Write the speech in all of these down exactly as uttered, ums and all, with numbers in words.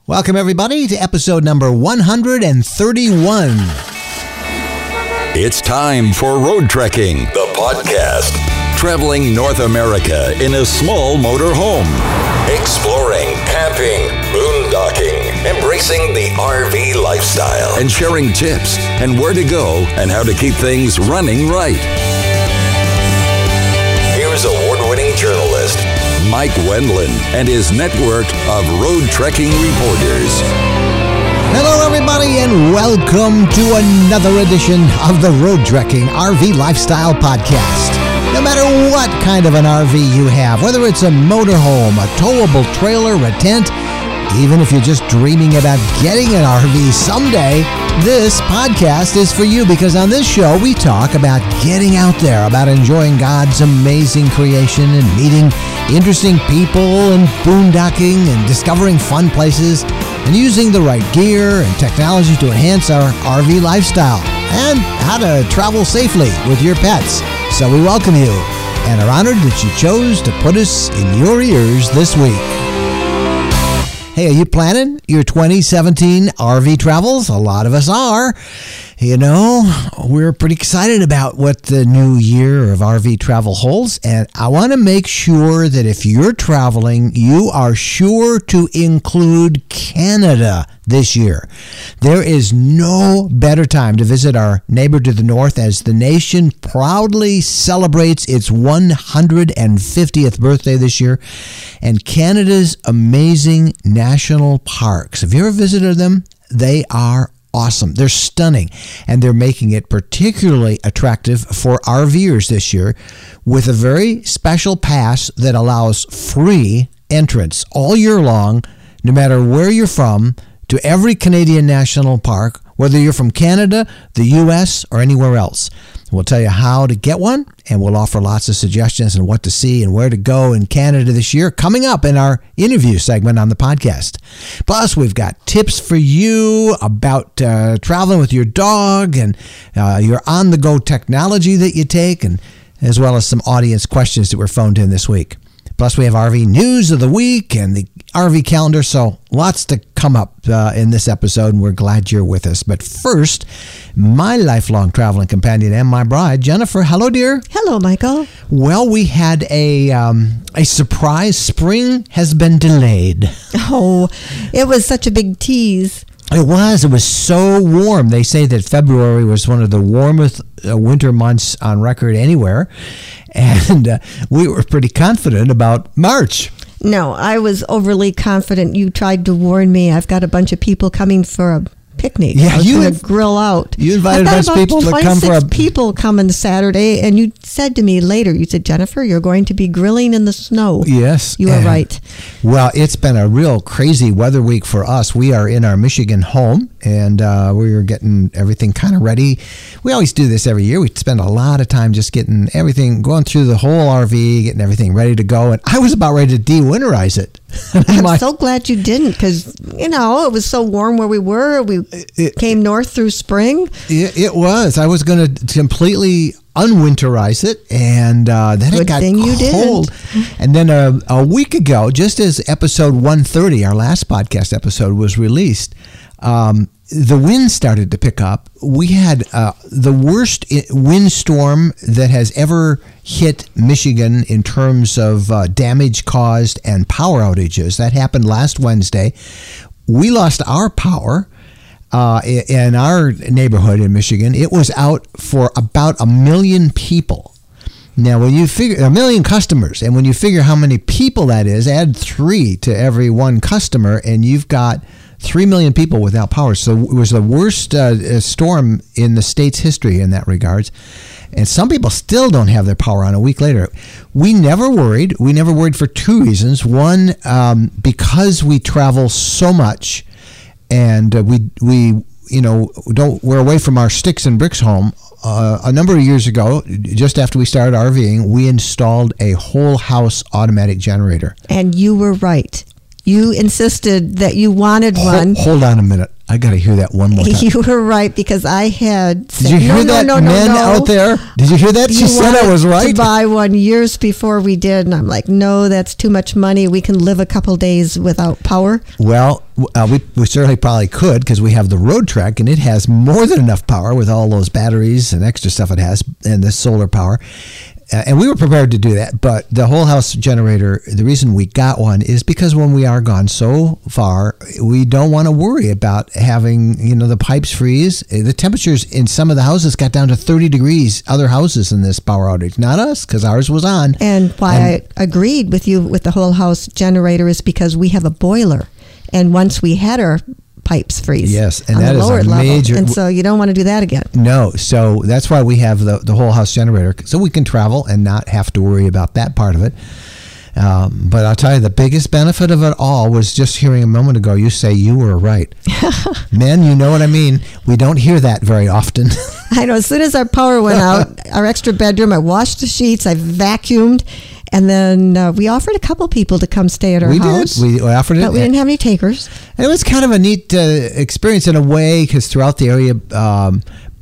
Welcome, everybody, to episode number one hundred thirty-one. It's time for Road Trekking, the podcast. Traveling North America in a small motor home. Exploring, camping, boondocking, embracing the R V lifestyle. And sharing tips and where to go and how to keep things running right. Here's award-winning journalist Mike Wendland and his network of road trekking reporters. Hello, everybody, and welcome to another edition of the Road Trekking R V Lifestyle Podcast. No matter what kind of an R V you have, whether it's a motorhome, a towable trailer, a tent, even if you're just dreaming about getting an R V someday, this podcast is for you, because on this show we talk about getting out there, about enjoying God's amazing creation and meeting interesting people and boondocking and discovering fun places and using the right gear and technology to enhance our R V lifestyle and how to travel safely with your pets. So we welcome you and are honored that you chose to put us in your ears this week. Hey, are you planning your twenty seventeen R V travels? A lot of us are. You know, we're pretty excited about what the new year of R V travel holds, and I want to make sure that if you're traveling, you are sure to include Canada this year. There is no better time to visit our neighbor to the north as the nation proudly celebrates its one hundred fiftieth birthday this year, and Canada's amazing national parks. Have you ever visited them? They are awesome. They're stunning, and they're making it particularly attractive for RVers this year with a very special pass that allows free entrance all year long, no matter where you're from, to every Canadian national park, whether you're from Canada, the U S, or anywhere else. We'll tell you how to get one, and we'll offer lots of suggestions on what to see and where to go in Canada this year coming up in our interview segment on the podcast. Plus, we've got tips for you about uh, traveling with your dog and uh, your on-the-go technology that you take, and as well as some audience questions that were phoned in this week. Plus, we have R V news of the week and the R V calendar, so lots to come up uh, in this episode, and we're glad you're with us. But first, my lifelong traveling companion and my bride, Jennifer. Hello, dear. Hello, Michael. Well, we had a um, a surprise. Spring has been delayed. Oh, it was such a big tease. It was. It was so warm. They say that February was one of the warmest uh, winter months on record anywhere. And uh, we were pretty confident about March. No, I was overly confident. You tried to warn me. I've got a bunch of people coming for a picnic. Yeah, I was you going to grill out. You invited a bunch of people to come for a people coming Saturday, and you said to me later, you said, Jennifer, you're going to be grilling in the snow. Yes. You were right. Well, it's been a real crazy weather week for us. We are in our Michigan home, and uh, we are getting everything kind of ready. We always do this every year. We spend a lot of time just getting everything, going through the whole R V, getting everything ready to go. And I was about ready to de-winterize it. I'm like, so glad you didn't, because, you know, it was so warm where we were. We it, came north through spring. It, it was. I was going to completely unwinterize it, and uh, then Good it got thing you cold. didn't. And then a, a week ago, just as episode one thirty, our last podcast episode, was released, um, the wind started to pick up. We had uh, the worst windstorm that has ever hit Michigan in terms of uh, damage caused and power outages. That happened last Wednesday. We lost our power uh, in our neighborhood in Michigan. It was out for about a million people. Now, when you figure a million customers, and when you figure how many people that is, add three to every one customer, and you've got Three million people without power. So it was the worst uh, storm in the state's history in that regards. And some people still don't have their power on a week later. We never worried. We never worried for two reasons. One, um, because we travel so much, and uh, we we you know don't we're away from our sticks and bricks home. Uh, a number of years ago, just after we started RVing, we installed a whole house automatic generator. And you were right. You insisted that you wanted one. Hold, hold on a minute. I got to hear that one more time. You were right, because I had... Did you hear no, that, no, no, men no, no. out there? Did you hear that? She You said I wanted was right. to buy one years before we did, and I'm like, no, that's too much money. We can live a couple days without power. Well, uh, we, we certainly probably could, because we have the Road Trek, and it has more than enough power with all those batteries and extra stuff it has, and the solar power. Uh, and we were prepared to do that, but the whole house generator, the reason we got one is because when we are gone so far, we don't want to worry about having, you know, the pipes freeze. The temperatures in some of the houses got down to thirty degrees, other houses in this power outage. Not us, because ours was on. And why and, I agreed with you with the whole house generator is because we have a boiler. And once we had our pipes freeze. Yes, and on that the is lower a major. Level. And so you don't want to do that again. No, so that's why we have the the whole house generator, so we can travel and not have to worry about that part of it. Um, but I'll tell you, the biggest benefit of it all was just hearing a moment ago you say you were right. Men, you know what I mean. We don't hear that very often. I know. As soon as our power went out, our extra bedroom, I washed the sheets, I vacuumed. And then uh, we offered a couple people to come stay at our we house. We did. We offered it. But we didn't have any takers. And it was kind of a neat uh, experience in a way, because throughout the area, um,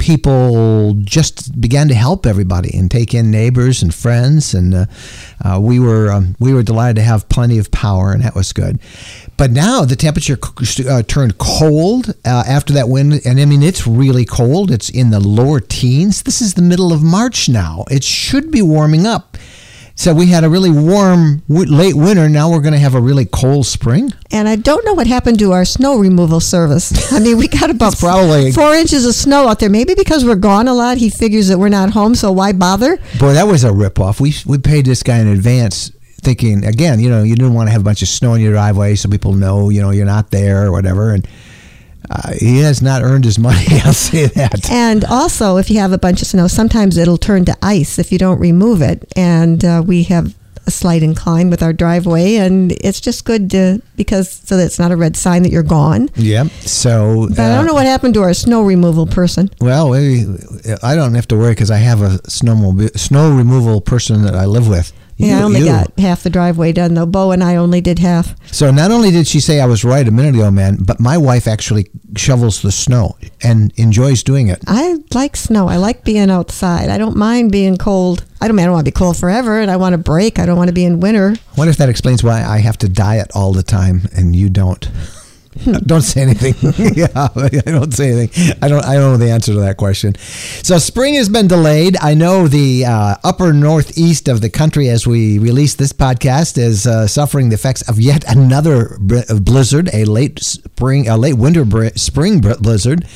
people just began to help everybody and take in neighbors and friends. And uh, uh, we were um, we were delighted to have plenty of power, and that was good. But now the temperature uh, turned cold uh, after that wind. And I mean, it's really cold. It's in the lower teens. This is the middle of March now. It should be warming up. So we had a really warm w- late winter. Now we're going to have a really cold spring. And I don't know what happened to our snow removal service. I mean, we got about probably four inches of snow out there. Maybe because we're gone a lot, he figures that we're not home, so why bother? Boy, that was a ripoff. We we paid this guy in advance, thinking, again, you know, you didn't want to have a bunch of snow in your driveway so people know, you know, you're not there or whatever. And Uh, he has not earned his money, I'll say that. And also, if you have a bunch of snow, sometimes it'll turn to ice if you don't remove it. And uh, we have a slight incline with our driveway, and it's just good to, because so that it's not a red sign that you're gone. Yep. So, but uh, I don't know what happened to our snow removal person. Well, we, I don't have to worry because I have a snow snow removal person that I live with. Yeah, you, I only you. got half the driveway done, though. Bo and I only did half. So not only did she say I was right a minute ago, man, but my wife actually shovels the snow and enjoys doing it. I like snow. I like being outside. I don't mind being cold. I don't, I don't want to be cold forever, and I want a break. I don't want to be in winter. I wonder if that explains why I have to diet all the time and you don't. Don't say anything. Yeah, I don't say anything. I don't. I don't know the answer to that question. So spring has been delayed. I know the uh, upper northeast of the country, as we release this podcast, is uh, suffering the effects of yet another blizzard, a late spring, a late winter spring blizzard.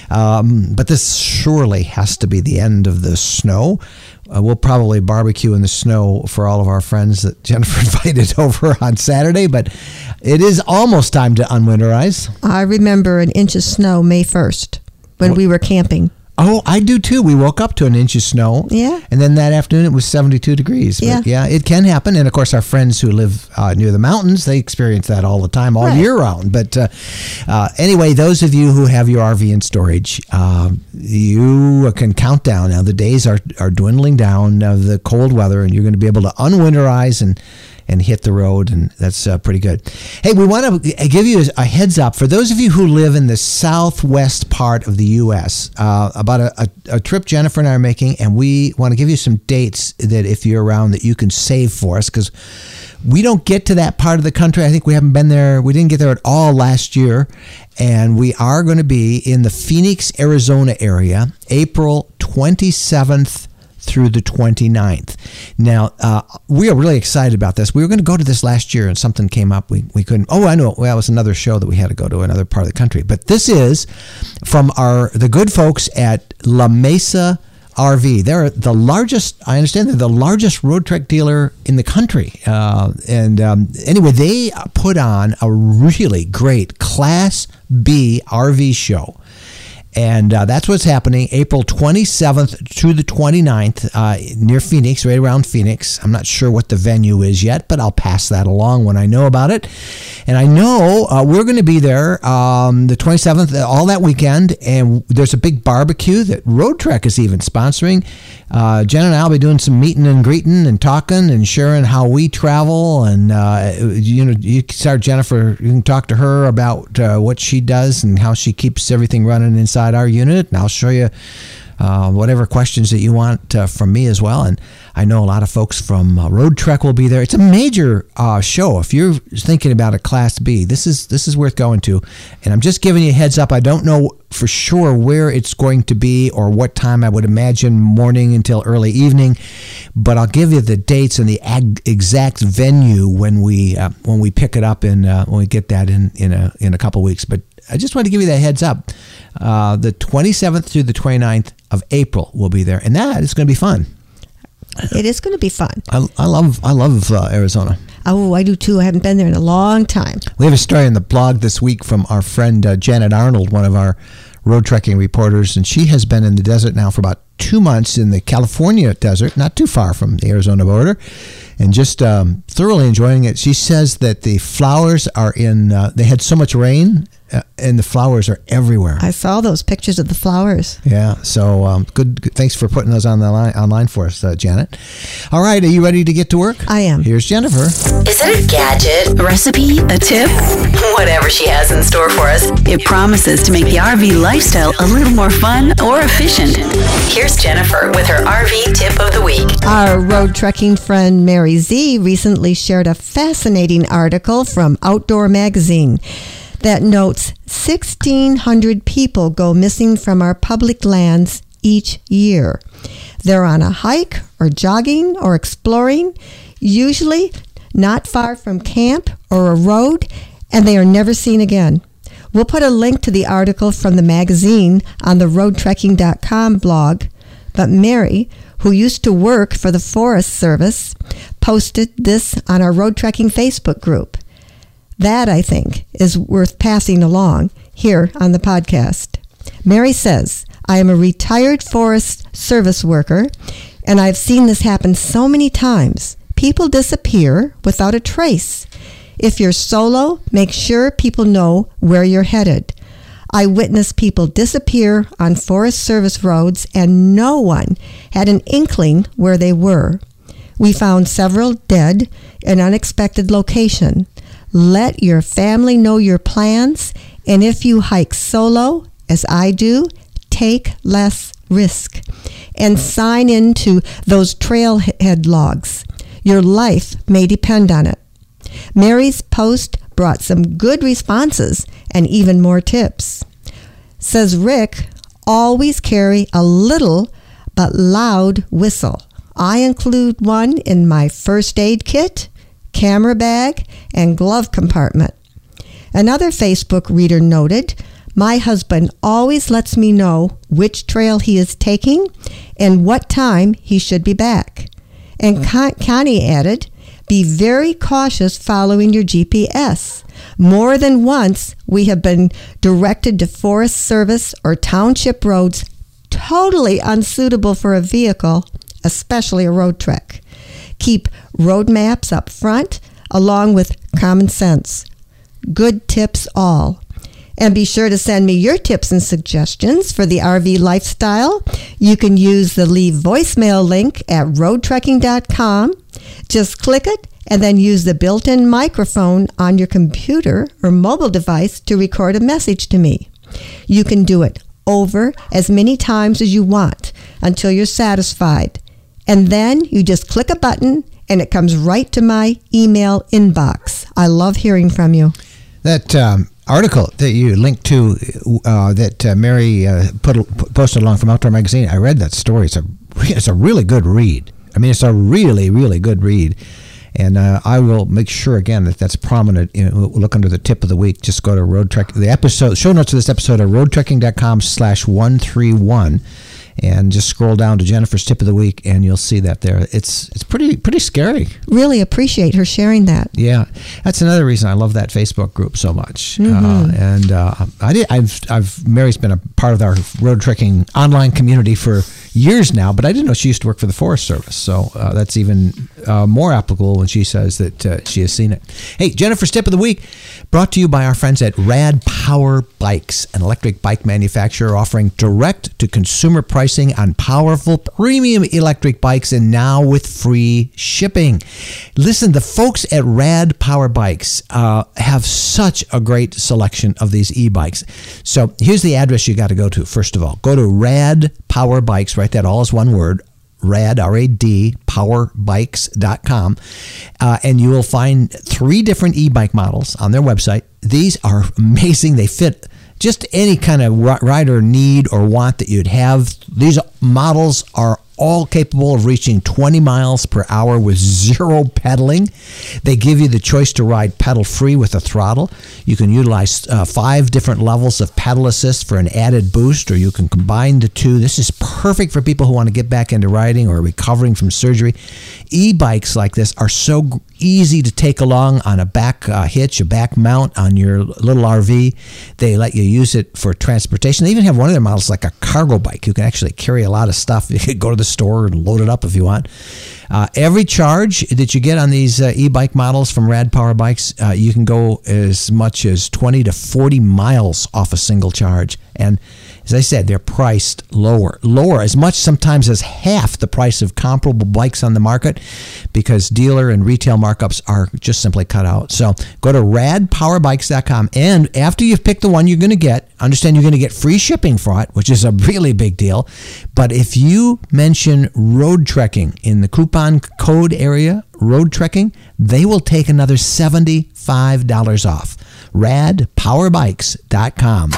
Um, but this surely has to be the end of the snow. Uh, we'll probably barbecue in the snow for all of our friends that Jennifer invited over on Saturday, but it is almost time to unwinterize. I remember an inch of snow May first when what? we were camping. Oh, I do too. We woke up to an inch of snow. Yeah. And then that afternoon it was seventy-two degrees. Yeah. But yeah, it can happen. And of course, our friends who live uh, near the mountains, they experience that all the time, all right. year round. But uh, uh, anyway, those of you who have your R V in storage, uh, you can count down. Now, the days are, are dwindling down of the cold weather, and you're going to be able to unwinterize and and hit the road, and that's uh, pretty good. Hey, we want to give you a heads up. For those of you who live in the southwest part of the U S, uh, about a, a, a trip Jennifer and I are making, and we want to give you some dates that if you're around that you can save for us, because we don't get to that part of the country. I think we haven't been there. We didn't get there at all last year, and we are going to be in the Phoenix, Arizona area, April twenty-seventh through the twenty-ninth. Now, uh, we are really excited about this. We were going to go to this last year and something came up. We we couldn't. Oh, I know. Well, it was another show that we had to go to another part of the country. But this is from our the good folks at La Mesa R V. They're the largest, I understand they're the largest road trek dealer in the country. Uh, and um, anyway, they put on a really great Class B R V show. And uh, that's what's happening April twenty-seventh to the twenty-ninth uh, near Phoenix, right around Phoenix. I'm not sure what the venue is yet, but I'll pass that along when I know about it. And I know uh, we're going to be there um, the twenty-seventh, all that weekend. And there's a big barbecue that Road Trek is even sponsoring. Uh, Jen and I will be doing some meeting and greeting and talking and sharing how we travel. And, uh, you know, you can start Jennifer, you can talk to her about uh, what she does and how she keeps everything running inside our unit. And I'll show you uh, whatever questions that you want uh, from me as well. And I know a lot of folks from uh, Road Trek will be there. It's a major uh, show. If you're thinking about a Class B, this is this is worth going to. And I'm just giving you a heads up. I don't know for sure where it's going to be or what time. I would imagine morning until early evening, but I'll give you the dates and the ag- exact venue when we uh, when we pick it up and uh, when we get that in in a in a couple weeks. But I just wanted to give you that heads up. Uh, the twenty-seventh through the twenty-ninth of April will be there, and that is going to be fun. It is going to be fun. I, I love I love uh, Arizona. Oh, I do too. I haven't been there in a long time. We have a story in the blog this week from our friend uh, Janet Arnold, one of our road trekking reporters, and she has been in the desert now for about two months in the California desert, not too far from the Arizona border, and just um, thoroughly enjoying it. She says that the flowers are in, uh, they had so much rain, uh, and the flowers are everywhere. I saw those pictures of the flowers. Yeah, so um, good, good. Thanks for putting those on the line, online for us, uh, Janet. All right, are you ready to get to work? I am. Here's Jennifer. Is it a gadget, a recipe, a tip? Whatever she has in store for us, it promises to make the R V lifestyle a little more fun or efficient. Here's Jennifer with her R V tip of the week. Our road trekking friend Mary Z recently shared a fascinating article from Outdoor Magazine that notes sixteen hundred people go missing from our public lands each year. They're on a hike or jogging or exploring, usually not far from camp or a road, and they are never seen again. We'll put a link to the article from the magazine on the road trekking dot com blog, but Mary, who used to work for the Forest Service, posted this on our Road Trekking Facebook group. That, I think, is worth passing along here on the podcast. Mary says, I am a retired Forest Service worker, and I've seen this happen so many times. People disappear without a trace. If you're solo, make sure people know where you're headed. I witnessed people disappear on Forest Service roads, and no one had an inkling where they were. We found several dead in unexpected location. Let your family know your plans, and if you hike solo, as I do, take less risk and sign into those trailhead logs. Your life may depend on it. Mary's post brought some good responses and even more tips. Says Rick, always carry a little but loud whistle. I include one in my first aid kit, camera bag, and glove compartment. Another Facebook reader noted, my husband always lets me know which trail he is taking and what time he should be back. And Con- Connie added, be very cautious following your G P S. More than once, we have been directed to Forest Service or township roads totally unsuitable for a vehicle, especially a road trek. Keep road maps up front, along with common sense. Good tips all. And be sure to send me your tips and suggestions for the R V lifestyle. You can use the leave voicemail link at road trekking dot com. Just click it and then use the built-in microphone on your computer or mobile device to record a message to me. You can do it over as many times as you want until you're satisfied. And then you just click a button and it comes right to my email inbox. I love hearing from you. That um, article that you linked to uh, that uh, Mary uh, put posted along from Outdoor Magazine, I read that story. It's a it's a really good read. I mean, it's a really, really good read. And uh, I will make sure, again, that that's prominent. You know, look under the tip of the week. Just go to Road Trek. The episode, show notes of this episode are road trekking dot com slash one thirty-one. and just scroll down to Jennifer's Tip of the Week, and you'll see that there. It's it's pretty pretty scary. Really appreciate her sharing that. Yeah, that's another reason I love that Facebook group so much. Mm-hmm. Uh, and uh, I did. I've I've Mary's been a part of our road trekking online community for years now, but I didn't know she used to work for the Forest Service. So uh, that's even uh, more applicable when she says that uh, she has seen it. Hey, Jennifer's Tip of the Week, brought to you by our friends at Rad Power Bikes, an electric bike manufacturer offering direct-to-consumer pricing on powerful premium electric bikes, and now with free shipping. Listen, the folks at Rad Power Bikes uh, have such a great selection of these e-bikes. So here's the address you got to go to. First of all, go to Rad Power Bikes. Write that all as one word. Rad, R A D, power bikes dot com, uh, and you will find three different e-bike models on their website. These are amazing. They fit just any kind of rider need or want that you'd have. These models are all capable of reaching twenty miles per hour with zero pedaling. They give you the choice to ride pedal free with a throttle. You can utilize uh, five different levels of pedal assist for an added boost, or you can combine the two. This is perfect for people who want to get back into riding or recovering from surgery. E-bikes like this are so easy to take along on a back uh, hitch, a back mount on your little R V. They let you use it for transportation. They even have one of their models like a cargo bike. You can actually carry a lot of stuff. You can go to the store and load it up if you want. Uh, every charge that you get on these uh, e-bike models from Rad Power Bikes, uh, you can go as much as twenty to forty miles off a single charge. And as I said, they're priced lower, lower as much sometimes as half the price of comparable bikes on the market, because dealer and retail markups are just simply cut out. So go to rad power bikes dot com, and after you've picked the one you're going to get, understand you're going to get free shipping for it, which is a really big deal. But if you mention road trekking in the coupon code area, road trekking, they will take another seventy-five dollars off. rad power bikes dot com.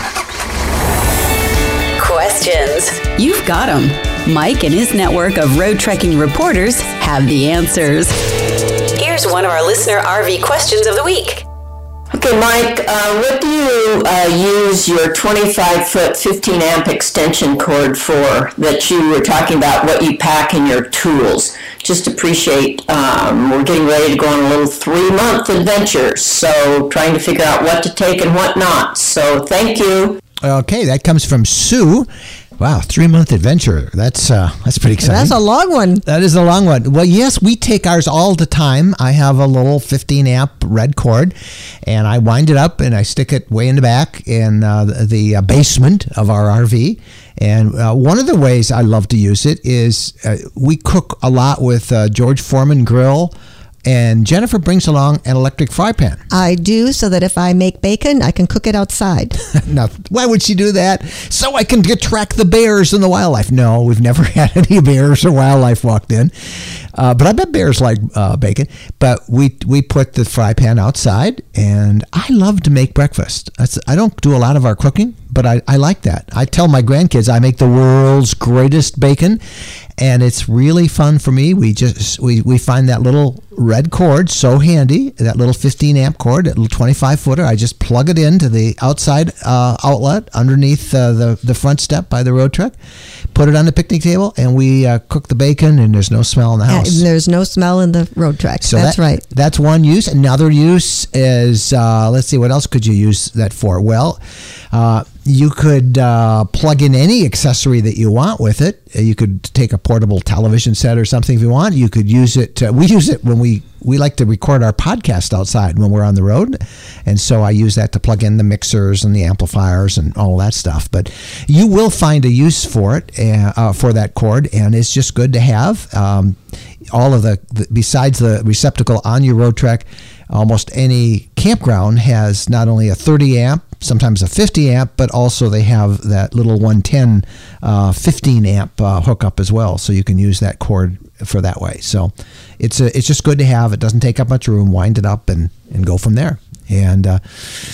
Questions? You've got them. Mike and his network of road trekking reporters have the answers. Here's one of our listener R V questions of the week. Okay, Mike, uh, what do you uh, use your twenty-five foot fifteen amp extension cord for that you were talking about, what you pack in your tools? Just appreciate, um, we're getting ready to go on a little three-month adventure, so trying to figure out what to take and what not. So thank you. Okay, that comes from Sue. Wow, three-month adventure. That's uh, that's pretty exciting. That's a long one. That is a long one. Well, yes, we take ours all the time. I have a little fifteen amp red cord, and I wind it up and I stick it way in the back in uh, the, the uh, basement of our R V. And uh, one of the ways I love to use it is uh, we cook a lot with uh, George Foreman grill. And Jennifer brings along an electric fry pan. I do, so that if I make bacon, I can cook it outside. Now, why would she do that? So I can get, track the bears and the wildlife. No, we've never had any bears or wildlife walked in. Uh, but I bet bears like uh, bacon. But we we put the fry pan outside, and I love to make breakfast. That's, I don't do a lot of our cooking, but I, I like that. I tell my grandkids I make the world's greatest bacon, and it's really fun for me. We just we, we find that little red cord so handy, that little fifteen amp cord, that little twenty-five footer. I just plug it into the outside uh, outlet underneath uh, the, the front step by the road truck, put it on the picnic table, and we uh, cook the bacon, and there's no smell in the house. And there's no smell in the road truck. So that's that, right. That's one use. Another use is, uh, let's see, what else could you use that for? Well, uh, you could uh, plug in any accessory that you want with it. You could take a portable television set or something if you want. You could use it. To, we use it when we, we like to record our podcast outside when we're on the road. And so I use that to plug in the mixers and the amplifiers and all that stuff. But you will find a use for it, uh, for that cord, and it's just good to have. Um, all of the, the, besides the receptacle on your road trek, almost any campground has not only a thirty amp, sometimes a fifty amp, but also they have that little one ten uh, fifteen amp uh, hookup as well. So you can use that cord for that way. So it's a, it's just good to have. It doesn't take up much room. Wind it up and, and go from there. And uh,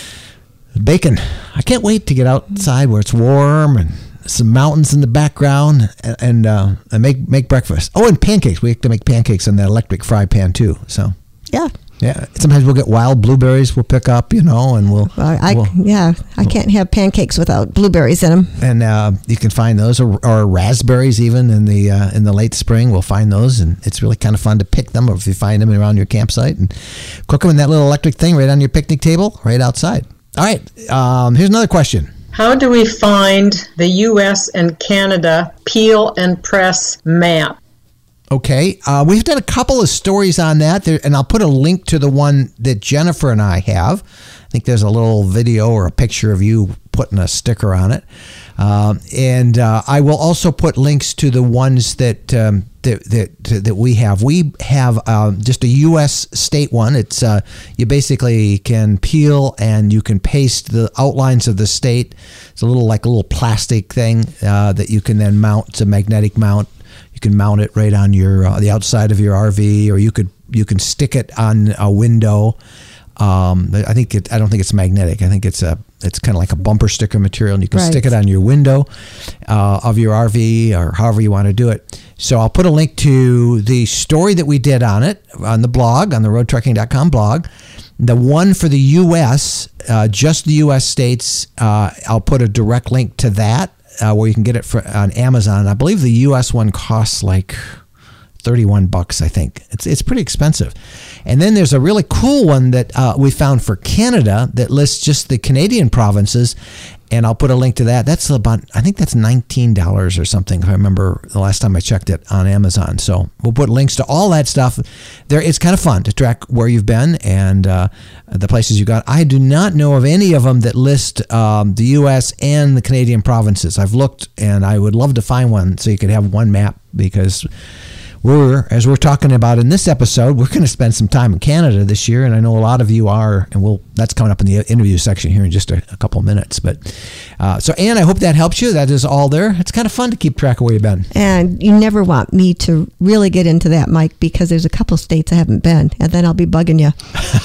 bacon. I can't wait to get outside where it's warm and some mountains in the background, and, and, uh, and make make breakfast. Oh, and pancakes. We have to make pancakes in that electric fry pan too. So Yeah. Yeah, sometimes we'll get wild blueberries. We'll pick up, you know, and we'll. Well, I, we'll yeah, I can't have pancakes without blueberries in them. And uh, you can find those, or, or raspberries even in the uh, in the late spring. We'll find those, and it's really kind of fun to pick them, or if you find them around your campsite, and cook them in that little electric thing right on your picnic table, right outside. All right, um, here's another question. How do we find the U S and Canada peel and press map? Okay, uh, we've done a couple of stories on that, there, and I'll put a link to the one that Jennifer and I have. I think there's a little video or a picture of you putting a sticker on it. Um, and uh, I will also put links to the ones that um, that, that that we have. We have um, just a U S state one. It's uh, you basically can peel and you can paste the outlines of the state. It's a little like a little plastic thing uh, that you can then mount. It's a magnetic mount. You can mount it right on your uh, the outside of your R V, or you could you can stick it on a window. Um, I think it. I don't think it's magnetic. I think it's a. It's kind of like a bumper sticker material, and you can right. stick it on your window uh, of your R V, or however you want to do it. So I'll put a link to the story that we did on it on the blog, on the road trekking dot com blog. The one for the U S, uh, just the U S states. Uh, I'll put a direct link to that. Uh, where you can get it for, on Amazon. I believe the U S one costs like thirty-one bucks, I think. It's it's pretty expensive. And then there's a really cool one that uh, we found for Canada that lists just the Canadian provinces, and I'll put a link to that. That's about, I think that's nineteen dollars or something, if I remember the last time I checked it on Amazon. So we'll put links to all that stuff there. It's kind of fun to track where you've been and uh, the places you got. I do not know of any of them that list um, the U S and the Canadian provinces. I've looked, and I would love to find one so you could have one map, because we're, as we're talking about in this episode, we're going to spend some time in Canada this year, and I know a lot of you are, and we'll that's coming up in the interview section here in just a, a couple of minutes. But uh, so, Ann, I hope that helps you. That is all there. It's kind of fun to keep track of where you've been. And you never want me to really get into that, Mike, because there's a couple states I haven't been, and then I'll be bugging you.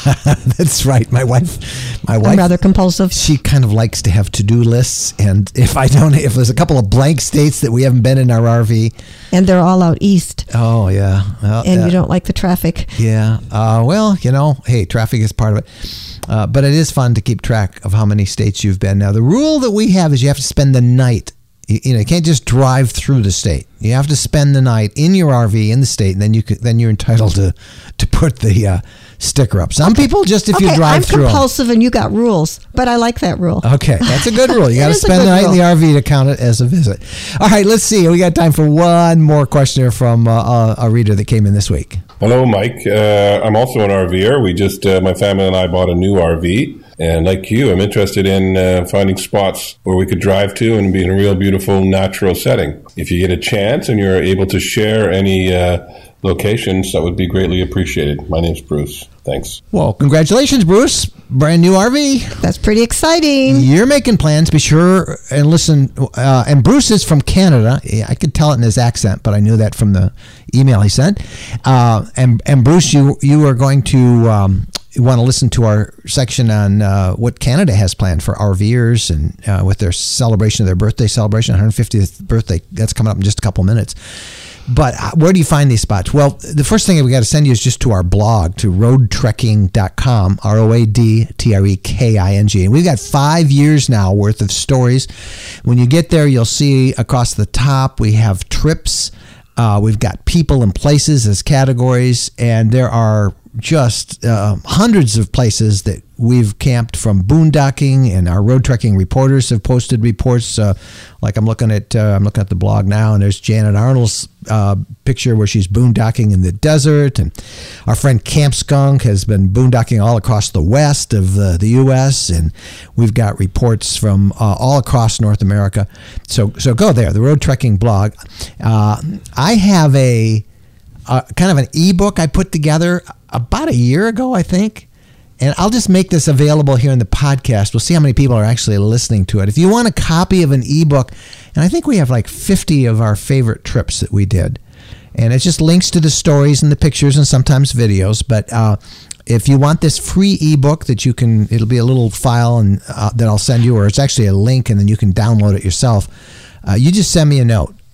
That's right. My wife, my wife, I'm rather compulsive. She kind of likes to have to-do lists, and if I don't, if there's a couple of blank states that we haven't been in our R V, and they're all out east. Oh yeah, well, and uh, you don't like the traffic. Yeah. Uh, well, you know, hey, traffic is part of it. Uh, but it is fun to keep track of how many states you've been. Now, the rule that we have is you have to spend the night. You, you know, you can't just drive through the state. You have to spend the night in your R V in the state, and then you could, then you're entitled to to put the uh, sticker up. Some okay. people just if okay, you drive I'm through. I'm compulsive, them. And you got rules, but I like that rule. Okay, that's a good rule. You got to spend the night rule. in the R V to count it as a visit. All right, let's see. We got time for one more question from uh, a reader that came in this week. Hello, Mike. Uh, I'm also an RVer. We just, uh, my family and I bought a new R V. And like you, I'm interested in uh, finding spots where we could drive to and be in a real beautiful natural setting. If you get a chance and you're able to share any uh, locations, that would be greatly appreciated. My name's Bruce. Thanks. Well, congratulations, Bruce. Brand new R V. That's pretty exciting. You're making plans. Be sure and listen. Uh, and Bruce is from Canada. I could tell it in his accent, but I knew that from the email he sent. Uh, and, and Bruce, you you are going to um, want to listen to our section on uh, what Canada has planned for RVers and uh, with their celebration of their birthday celebration, one hundred fiftieth birthday. That's coming up in just a couple minutes. But where do you find these spots? Well, the first thing we got to send you is just to our blog, to road trekking dot com, R O A D T R E K I N G. And we've got five years now worth of stories. When you get there, you'll see across the top we have trips. Uh, we've got people and places as categories, and there are just uh, hundreds of places that we've camped, from boondocking, and our road trekking reporters have posted reports. Uh, like I'm looking at, uh, I'm looking at the blog now, and there's Janet Arnold's uh, picture where she's boondocking in the desert, and our friend Camp Skunk has been boondocking all across the west of uh, the U S, and we've got reports from uh, all across North America. So, so go there, the Road Trekking blog. Uh, I have a, a kind of an ebook I put together about a year ago, I think. And I'll just make this available here in the podcast. We'll see how many people are actually listening to it. If you want a copy of an ebook, and I think we have like fifty of our favorite trips that we did. And it's just links to the stories and the pictures and sometimes videos. But uh, if you want this free ebook that you can, it'll be a little file and uh, that I'll send you, or it's actually a link and then you can download it yourself. Uh, you just send me a note.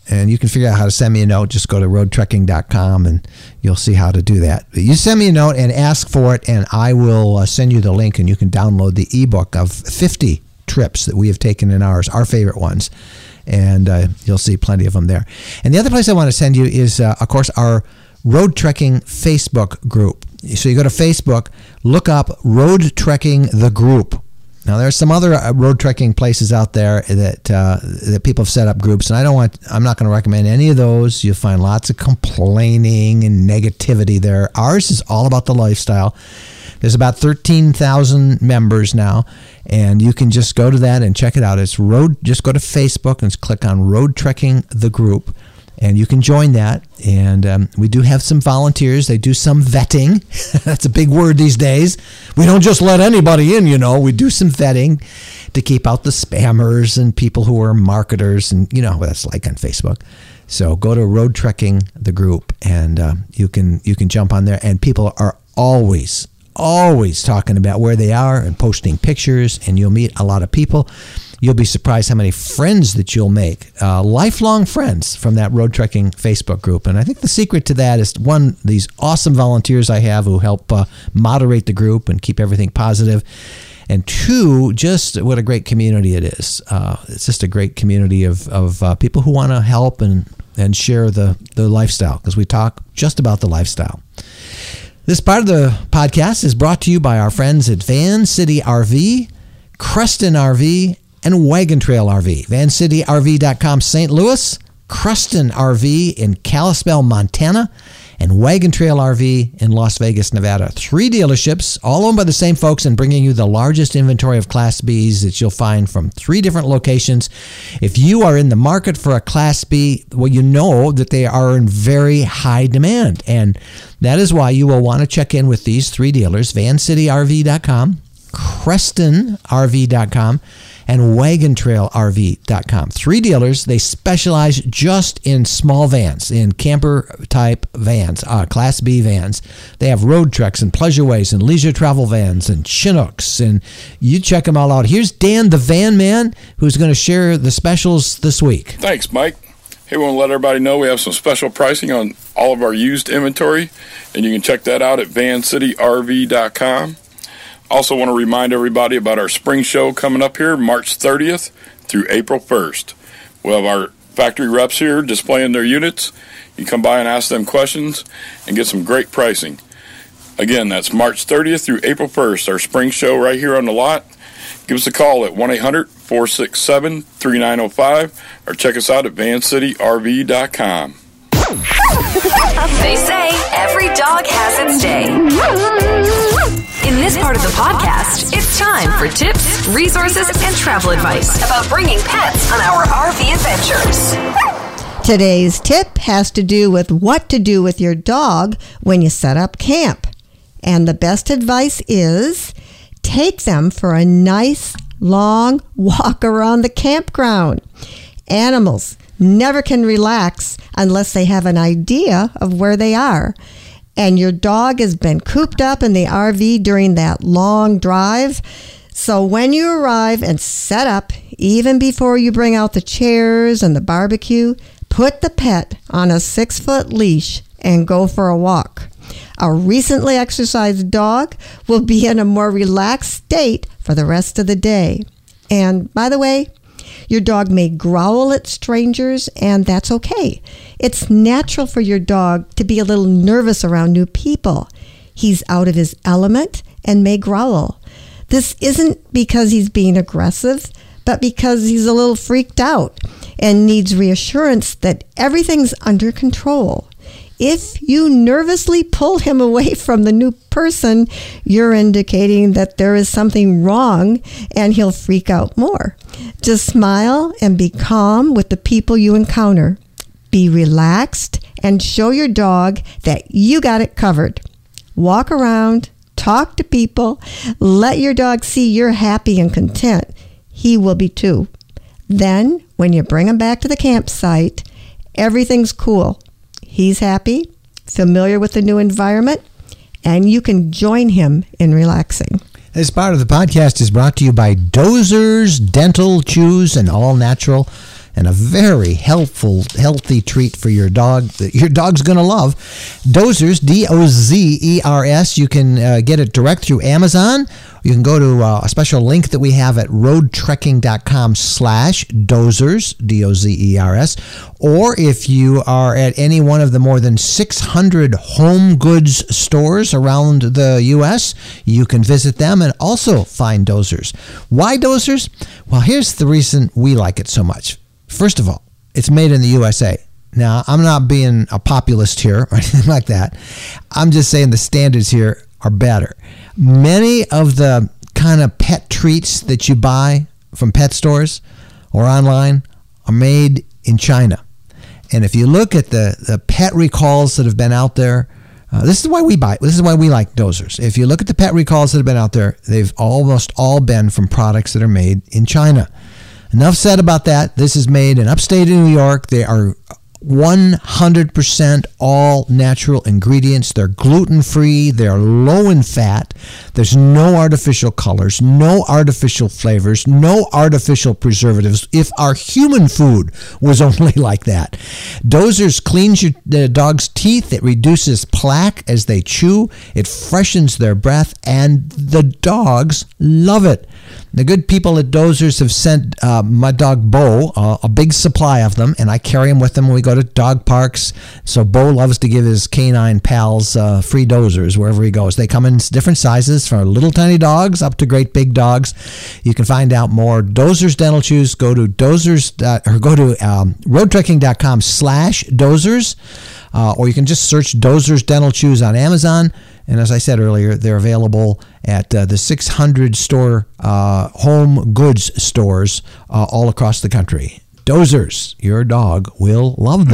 And you can figure out how to send me a note. Just go to road trekking dot com and you'll see how to do that. You send me a note and ask for it, and I will uh, send you the link, and you can download the ebook of fifty trips that we have taken in ours, our favorite ones. And uh, you'll see plenty of them there. And the other place I want to send you is, uh, of course, our Road Trekking Facebook group. So you go to Facebook, look up Road Trekking the Group. Now, there are some other road trekking places out there that uh, that people have set up groups, and I don't want. I'm not going to recommend any of those. You'll find lots of complaining and negativity there. Ours is all about the lifestyle. There's about thirteen thousand members now, and you can just go to that and check it out. It's road. Just go to Facebook and click on Road Trekking the Group, and you can join that. And um, we do have some volunteers. They do some vetting. That's a big word these days. We don't just let anybody in, you know. We do some vetting to keep out the spammers and people who are marketers, and you know what that's like on Facebook. So go to Road Trekking the Group, and uh, you can you can jump on there. And people are always always talking about where they are and posting pictures, and you'll meet a lot of people. You'll be surprised how many friends that you'll make, uh, lifelong friends from that Road Trekking Facebook group. And I think the secret to that is, one, these awesome volunteers I have who help uh, moderate the group and keep everything positive. And two, just what a great community it is. Uh, it's just a great community of, of uh, people who want to help and, and share the, the lifestyle, because we talk just about the lifestyle. This part of the podcast is brought to you by our friends at Van City R V, Creston R V, and Wagon Trail R V. Van City R V dot com Saint Louis, Creston R V in Kalispell, Montana, and Wagon Trail R V in Las Vegas, Nevada. Three dealerships, all owned by the same folks, and bringing you the largest inventory of Class Bs that you'll find from three different locations. If you are in the market for a Class B, well, you know that they are in very high demand. And that is why you will want to check in with these three dealers, Van City R V dot com, Creston R V dot com, and Wagon Trail R V dot com. Three dealers. They specialize just in small vans, in camper-type vans, uh, Class B vans. They have road treks and pleasureways and leisure travel vans and Chinooks, and you check them all out. Here's Dan, the van man, who's going to share the specials this week. Thanks, Mike. Hey, we want to let everybody know we have some special pricing on all of our used inventory, and you can check that out at Van City R V dot com. Also want to remind everybody about our spring show coming up here March thirtieth through April first. We'll have our factory reps here displaying their units. You can come by and ask them questions and get some great pricing. Again, that's March thirtieth through April first, our spring show right here on the lot. Give us a call at one eight hundred, four six seven, three nine zero five or check us out at Van City R V dot com. They say every dog has its day. In this part of the podcast, it's time for tips, resources, and travel advice about bringing pets on our R V adventures. Today's tip has to do with what to do with your dog when you set up camp. And the best advice is take them for a nice, long walk around the campground. Animals never can relax unless they have an idea of where they are. And your dog has been cooped up in the R V during that long drive. So when you arrive and set up, even before you bring out the chairs and the barbecue, put the pet on a six-foot leash and go for a walk. A recently exercised dog will be in a more relaxed state for the rest of the day. And by the way, your dog may growl at strangers, and that's okay. It's natural for your dog to be a little nervous around new people. He's out of his element and may growl. This isn't because he's being aggressive, but because he's a little freaked out and needs reassurance that everything's under control. If you nervously pull him away from the new person, you're indicating that there is something wrong and he'll freak out more. Just smile and be calm with the people you encounter. Be relaxed and show your dog that you got it covered. Walk around, talk to people, let your dog see you're happy and content. He will be too. Then, when you bring him back to the campsite, everything's cool. He's happy, familiar with the new environment, and you can join him in relaxing. This part of the podcast is brought to you by Dozers Dental Chews and All Natural. and a very helpful, healthy treat for your dog that your dog's going to love. Dozers, D O Z E R S. You can uh, get it direct through Amazon. You can go to uh, a special link that we have at roadtrekking.com slash dozers, D O Z E R S. Or if you are at any one of the more than six hundred home goods stores around the U S, you can visit them and also find Dozers. Why Dozers? Well, here's the reason we like it so much. First of all, it's made in the U S A. Now, I'm not being a populist here or anything like that. I'm just saying the standards here are better. Many of the kind of pet treats that you buy from pet stores or online are made in China. And if you look at the, the pet recalls that have been out there, uh, this is why we buy, this is why we like Dozers. If you look at the pet recalls that have been out there, they've almost all been from products that are made in China. Enough said about that. This is made in upstate New York. They are one hundred percent all natural ingredients. They're gluten-free. They're low in fat. There's no artificial colors, no artificial flavors, no artificial preservatives. If our human food was only like that. Dozers cleans your uh, dog's teeth. It reduces plaque as they chew. It freshens their breath, and the dogs love it. The good people at Dozers have sent uh, my dog Bo uh, a big supply of them, and I carry them with them when we go to dog parks. So Bo loves to give his canine pals uh, free Dozers wherever he goes. They come in different sizes, from little tiny dogs up to great big dogs. You can find out more. Dozers Dental Chews. Go to Dozers uh, or go to um, roadtrekking.com slash Dozers, uh, or you can just search Dozers Dental Chews on Amazon. And as I said earlier, they're available at uh, the six hundred store uh, home goods stores uh, all across the country. Dozers, your dog will love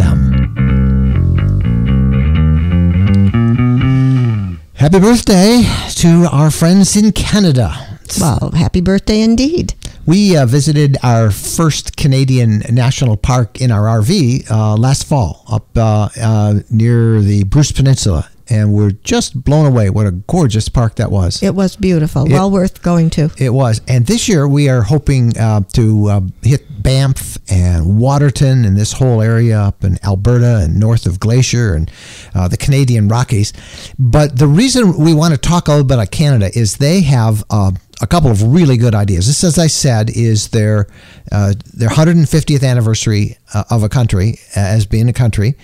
them. Happy birthday to our friends in Canada. Well, happy birthday indeed. We uh, visited our first Canadian national park in our R V uh, last fall up uh, uh, near the Bruce Peninsula. And we're just blown away. What a gorgeous park that was. It was beautiful. It, well worth going to. It was. And this year we are hoping uh, to uh, hit Banff and Waterton and this whole area up in Alberta and north of Glacier and uh, the Canadian Rockies. But the reason we want to talk a little bit about Canada is they have uh, a couple of really good ideas. This, as I said, is their uh, their one hundred fiftieth anniversary uh, of a country, as being a country.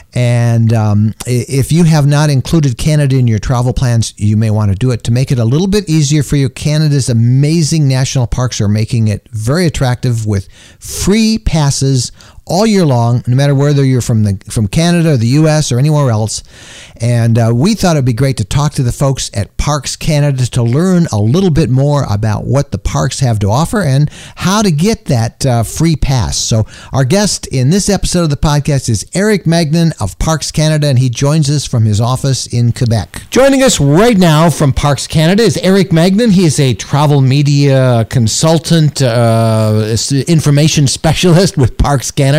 And um, if you have not included Canada in your travel plans, you may want to do it to make it a little bit easier for you. Canada's amazing national parks are making it very attractive with free passes all year long, no matter whether you're from the from Canada or the U S or anywhere else. And uh, we thought it'd be great to talk to the folks at Parks Canada to learn a little bit more about what the parks have to offer and how to get that uh, free pass. So our guest in this episode of the podcast is Eric Magnan of Parks Canada, and he joins us from his office in Quebec. Joining us right now from Parks Canada is Eric Magnan. He is a travel media consultant, uh, information specialist with Parks Canada.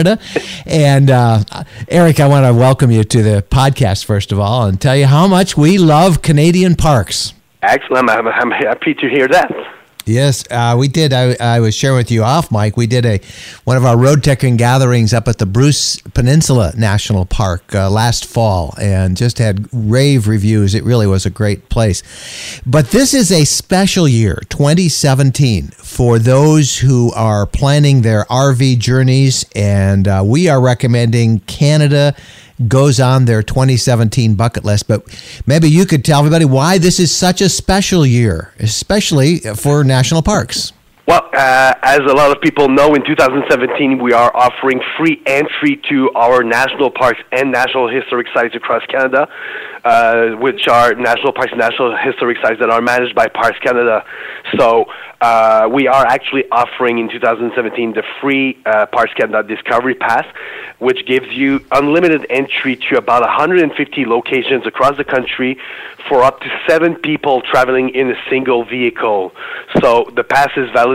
And uh, Eric, I want to welcome you to the podcast, first of all, and tell you how much we love Canadian parks. Excellent. I'm, I'm happy to hear that. Yes, uh, we did. I, I was sharing with you off, Mike. We did a one of our road teching gatherings up at the Bruce Peninsula National Park uh, last fall, and just had rave reviews. It really was a great place. But this is a special year, twenty seventeen, for those who are planning their R V journeys, and uh, we are recommending Canada goes on their twenty seventeen bucket list. But maybe you could tell everybody why this is such a special year, especially for national parks. Well, uh, as a lot of people know, in two thousand seventeen, we are offering free entry to our national parks and national historic sites across Canada, uh, which are national parks and national historic sites that are managed by Parks Canada. So uh, we are actually offering in two thousand seventeen the free uh, Parks Canada Discovery Pass, which gives you unlimited entry to about one hundred fifty locations across the country for up to seven people traveling in a single vehicle. So the pass is valid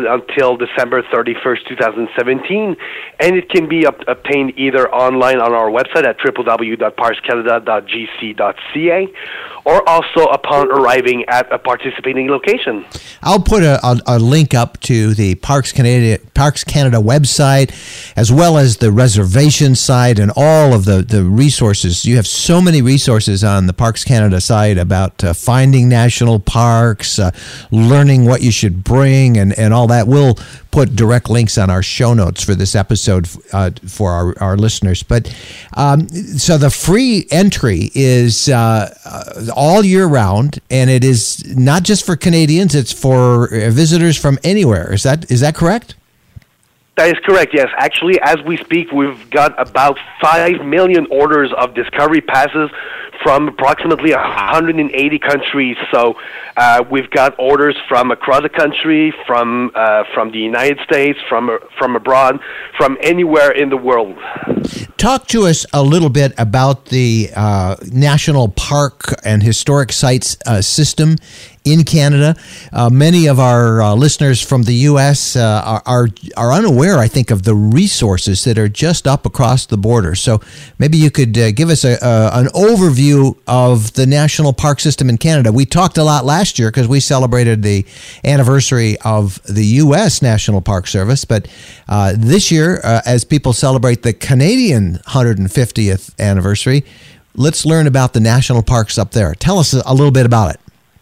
valid until December thirty-first, twenty seventeen, and it can be up- obtained either online on our website at w w w dot parks canada dot g c dot c a or also upon arriving at a participating location. I'll put a, a, a link up to the Parks Canada, Parks Canada website, as well as the reservation site and all of the, the resources. You have so many resources on the Parks Canada site about uh, finding national parks, uh, learning what you should bring, and, and all that. We'll put direct links on our show notes for this episode uh, for our, our listeners. But um, so the free entry is uh, all year round, and it is not just for Canadians, it's for visitors from anywhere. Is that is that correct? That is correct, yes. Actually, as we speak, we've got about five million orders of Discovery Passes from approximately one hundred eighty countries. So uh, we've got orders from across the country, from uh, from the United States, from uh, from abroad, from anywhere in the world. Talk to us a little bit about the uh, National Park and Historic Sites uh, system in Canada. Uh, many of our uh, listeners from the U S uh, are, are are unaware, I think, of the resources that are just up across the border. So maybe you could uh, give us a, a, an overview of the National Park system in Canada. We talked a lot last year because we celebrated the anniversary of the U S National Park Service. But uh, this year, uh, as people celebrate the Canadian one hundred fiftieth anniversary, let's learn about the national parks up there. Tell us a little bit about it.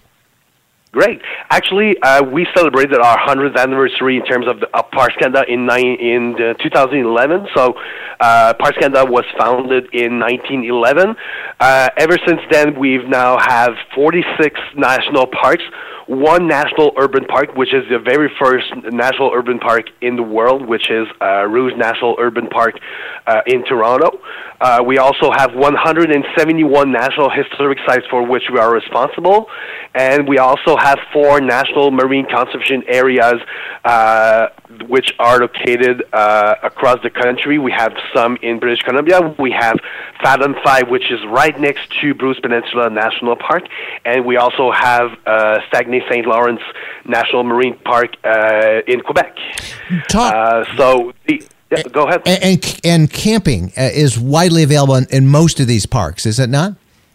Great. Actually, uh, we celebrated our one hundredth anniversary in terms of the uh, Parks Canada in nine, in uh, two thousand eleven. So, uh, Parks Canada was founded in nineteen eleven. Uh, ever since then, we've now have forty-six national parks, one national urban park, which is the very first national urban park in the world, which is uh, Rouge National Urban Park uh, in Toronto. Uh, we also have one hundred seventy-one national historic sites for which we are responsible, and we also have four national marine conservation areas uh, which are located uh, across the country. We have some in British Columbia. We have Fathom five, which is right next to Bruce Peninsula National Park, and we also have uh, Saguenay-Saint Lawrence National Marine Park uh, in Quebec. Talk. Uh, so the Yeah, go ahead. And, and, and camping is widely available in, in most of these parks, is it not?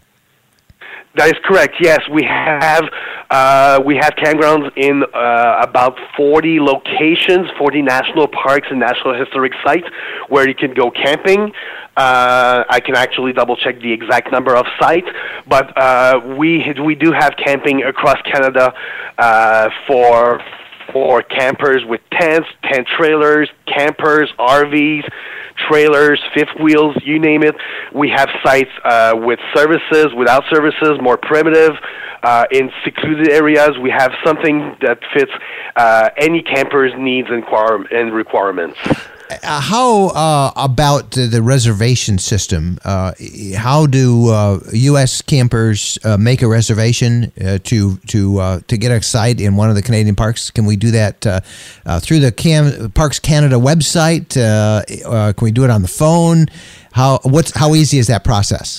That is correct. Yes, we have uh, we have campgrounds in uh, about forty locations, forty national parks and national historic sites where you can go camping. Uh, I can actually double check the exact number of sites, but uh, we we do have camping across Canada uh, for. for campers with tents, tent trailers, campers, R Vs, trailers, fifth wheels, you name it. We have sites uh, with services, without services, more primitive, uh, in secluded areas. We have something that fits uh, any camper's needs and, require- and requirements. Uh, how uh, about the, the reservation system? Uh, how do uh, U S campers uh, make a reservation uh, to to uh, to get a site in one of the Canadian parks? Can we do that uh, uh, through the Cam- Parks Canada website? Uh, uh, can we do it on the phone? How what's how easy is that process?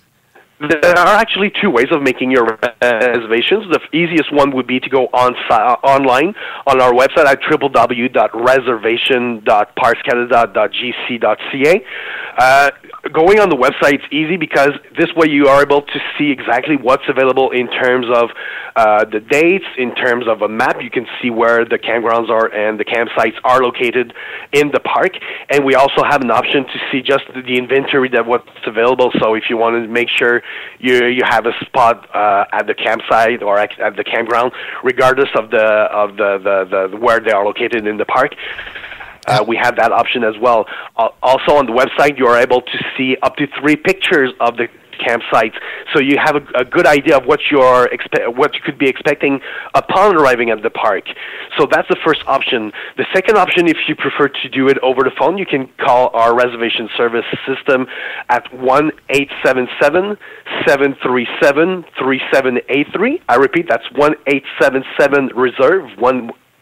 There are actually two ways of making your reservations. The easiest one would be to go on uh, online on our website at w w w dot reservation dot parks canada dot g c dot c a. Uh, going on the website is easy because this way you are able to see exactly what's available in terms of uh, the dates, in terms of a map. You can see where the campgrounds are and the campsites are located in the park. And we also have an option to see just the inventory that what's available. So if you want to make sure you you have a spot uh, at the campsite or at, at the campground, regardless of the of the, the, the where they are located in the park. Uh, we have that option as well. Uh, also on the website, you are able to see up to three pictures of the campsites, so you have a, a good idea of what you're expe- what you could be expecting upon arriving at the park. So that's the first option. The second option, if you prefer to do it over the phone, you can call our reservation service system at one eight seven seven, seven three seven, three seven eight three. I repeat, that's one eight seven seven reserve, one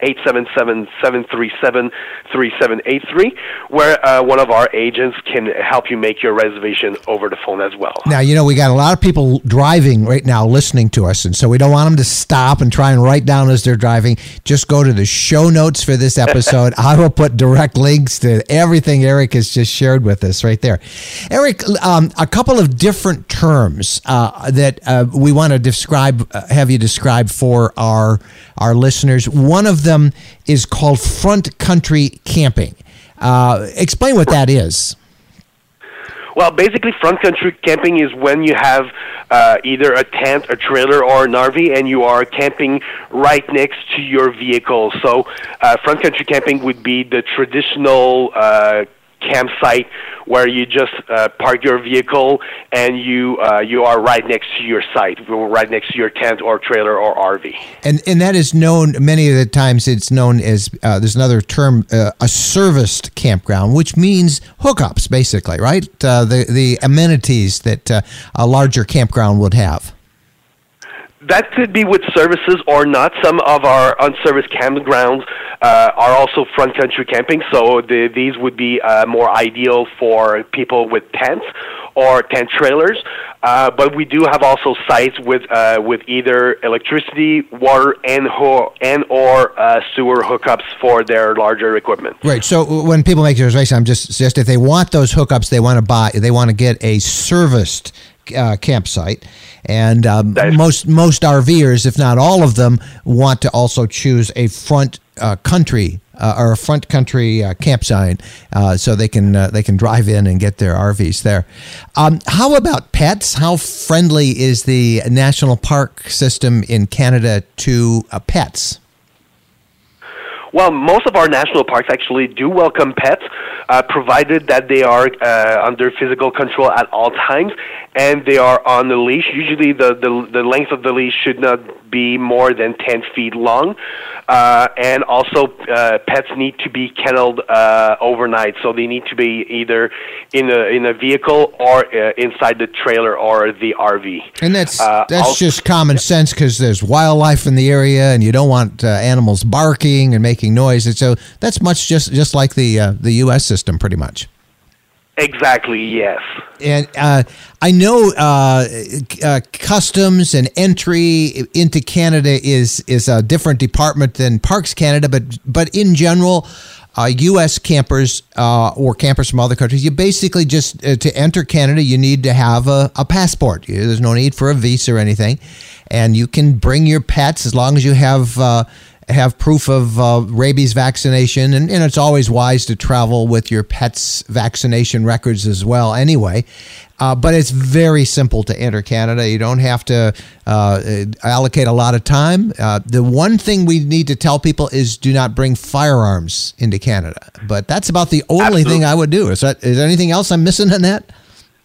eight seven seven, seven three seven, three seven eight three, where uh, one of our agents can help you make your reservation over the phone as well. Now, you know, we got a lot of people driving right now listening to us, and so we don't want them to stop and try and write down as they're driving. Just go to the show notes for this episode. I will put direct links to everything Eric has just shared with us right there. Eric, um, a couple of different terms uh, that uh, we want to describe, uh, have you describe for our our listeners. One of them is called front country camping. Uh, explain what that is. Well, basically, front country camping is when you have uh, either a tent, a trailer, or an R V, and you are camping right next to your vehicle. So, uh, front country camping would be the traditional uh, campsite where you just uh, park your vehicle and you uh, you are right next to your site, right next to your tent or trailer or R V. And and that is known, many of the times it's known as, uh, there's another term, uh, a serviced campground, which means hookups, basically, right? Uh, the, the amenities that uh, a larger campground would have. That could be with services or not. Some of our unserviced campgrounds uh, are also front country camping, so the, these would be uh, more ideal for people with tents or tent trailers. Uh, but we do have also sites with uh, with either electricity, water, and ho- and or uh, sewer hookups for their larger equipment. Right. So when people make their reservation, I'm just suggesting if they want those hookups, they want to buy, they want to get a serviced uh, campsite. And um, most most RVers, if not all of them, want to also choose a front uh, country uh, or a front country uh, campsite, uh, so they can uh, they can drive in and get their R Vs there. Um, how about pets? How friendly is the national park system in Canada to uh, pets? Well, most of our national parks actually do welcome pets, uh, provided that they are uh, under physical control at all times, and they are on the leash. Usually the, the, the length of the leash should not be more than ten feet long, uh, and also uh, pets need to be kenneled uh, overnight, so they need to be either in a in a vehicle or uh, inside the trailer or the R V. And that's uh, that's also, just common sense, because there's wildlife in the area, and you don't want uh, animals barking and making noise, and so that's much just just like the uh, the U S system, pretty much. Exactly, yes. And uh, I know uh, uh, customs and entry into Canada is is a different department than Parks Canada, but but in general, uh, U S campers uh, or campers from other countries, you basically just uh, to enter Canada, you need to have a, a passport. There's no need for a visa or anything, and you can bring your pets as long as you have. Uh, have proof of uh, rabies vaccination, and, and it's always wise to travel with your pet's vaccination records as well anyway. Uh, but it's very simple to enter Canada. You don't have to uh, allocate a lot of time. Uh, the one thing we need to tell people is do not bring firearms into Canada. But that's about the only Absolutely. thing I would do. Is, that, is there anything else I'm missing on that?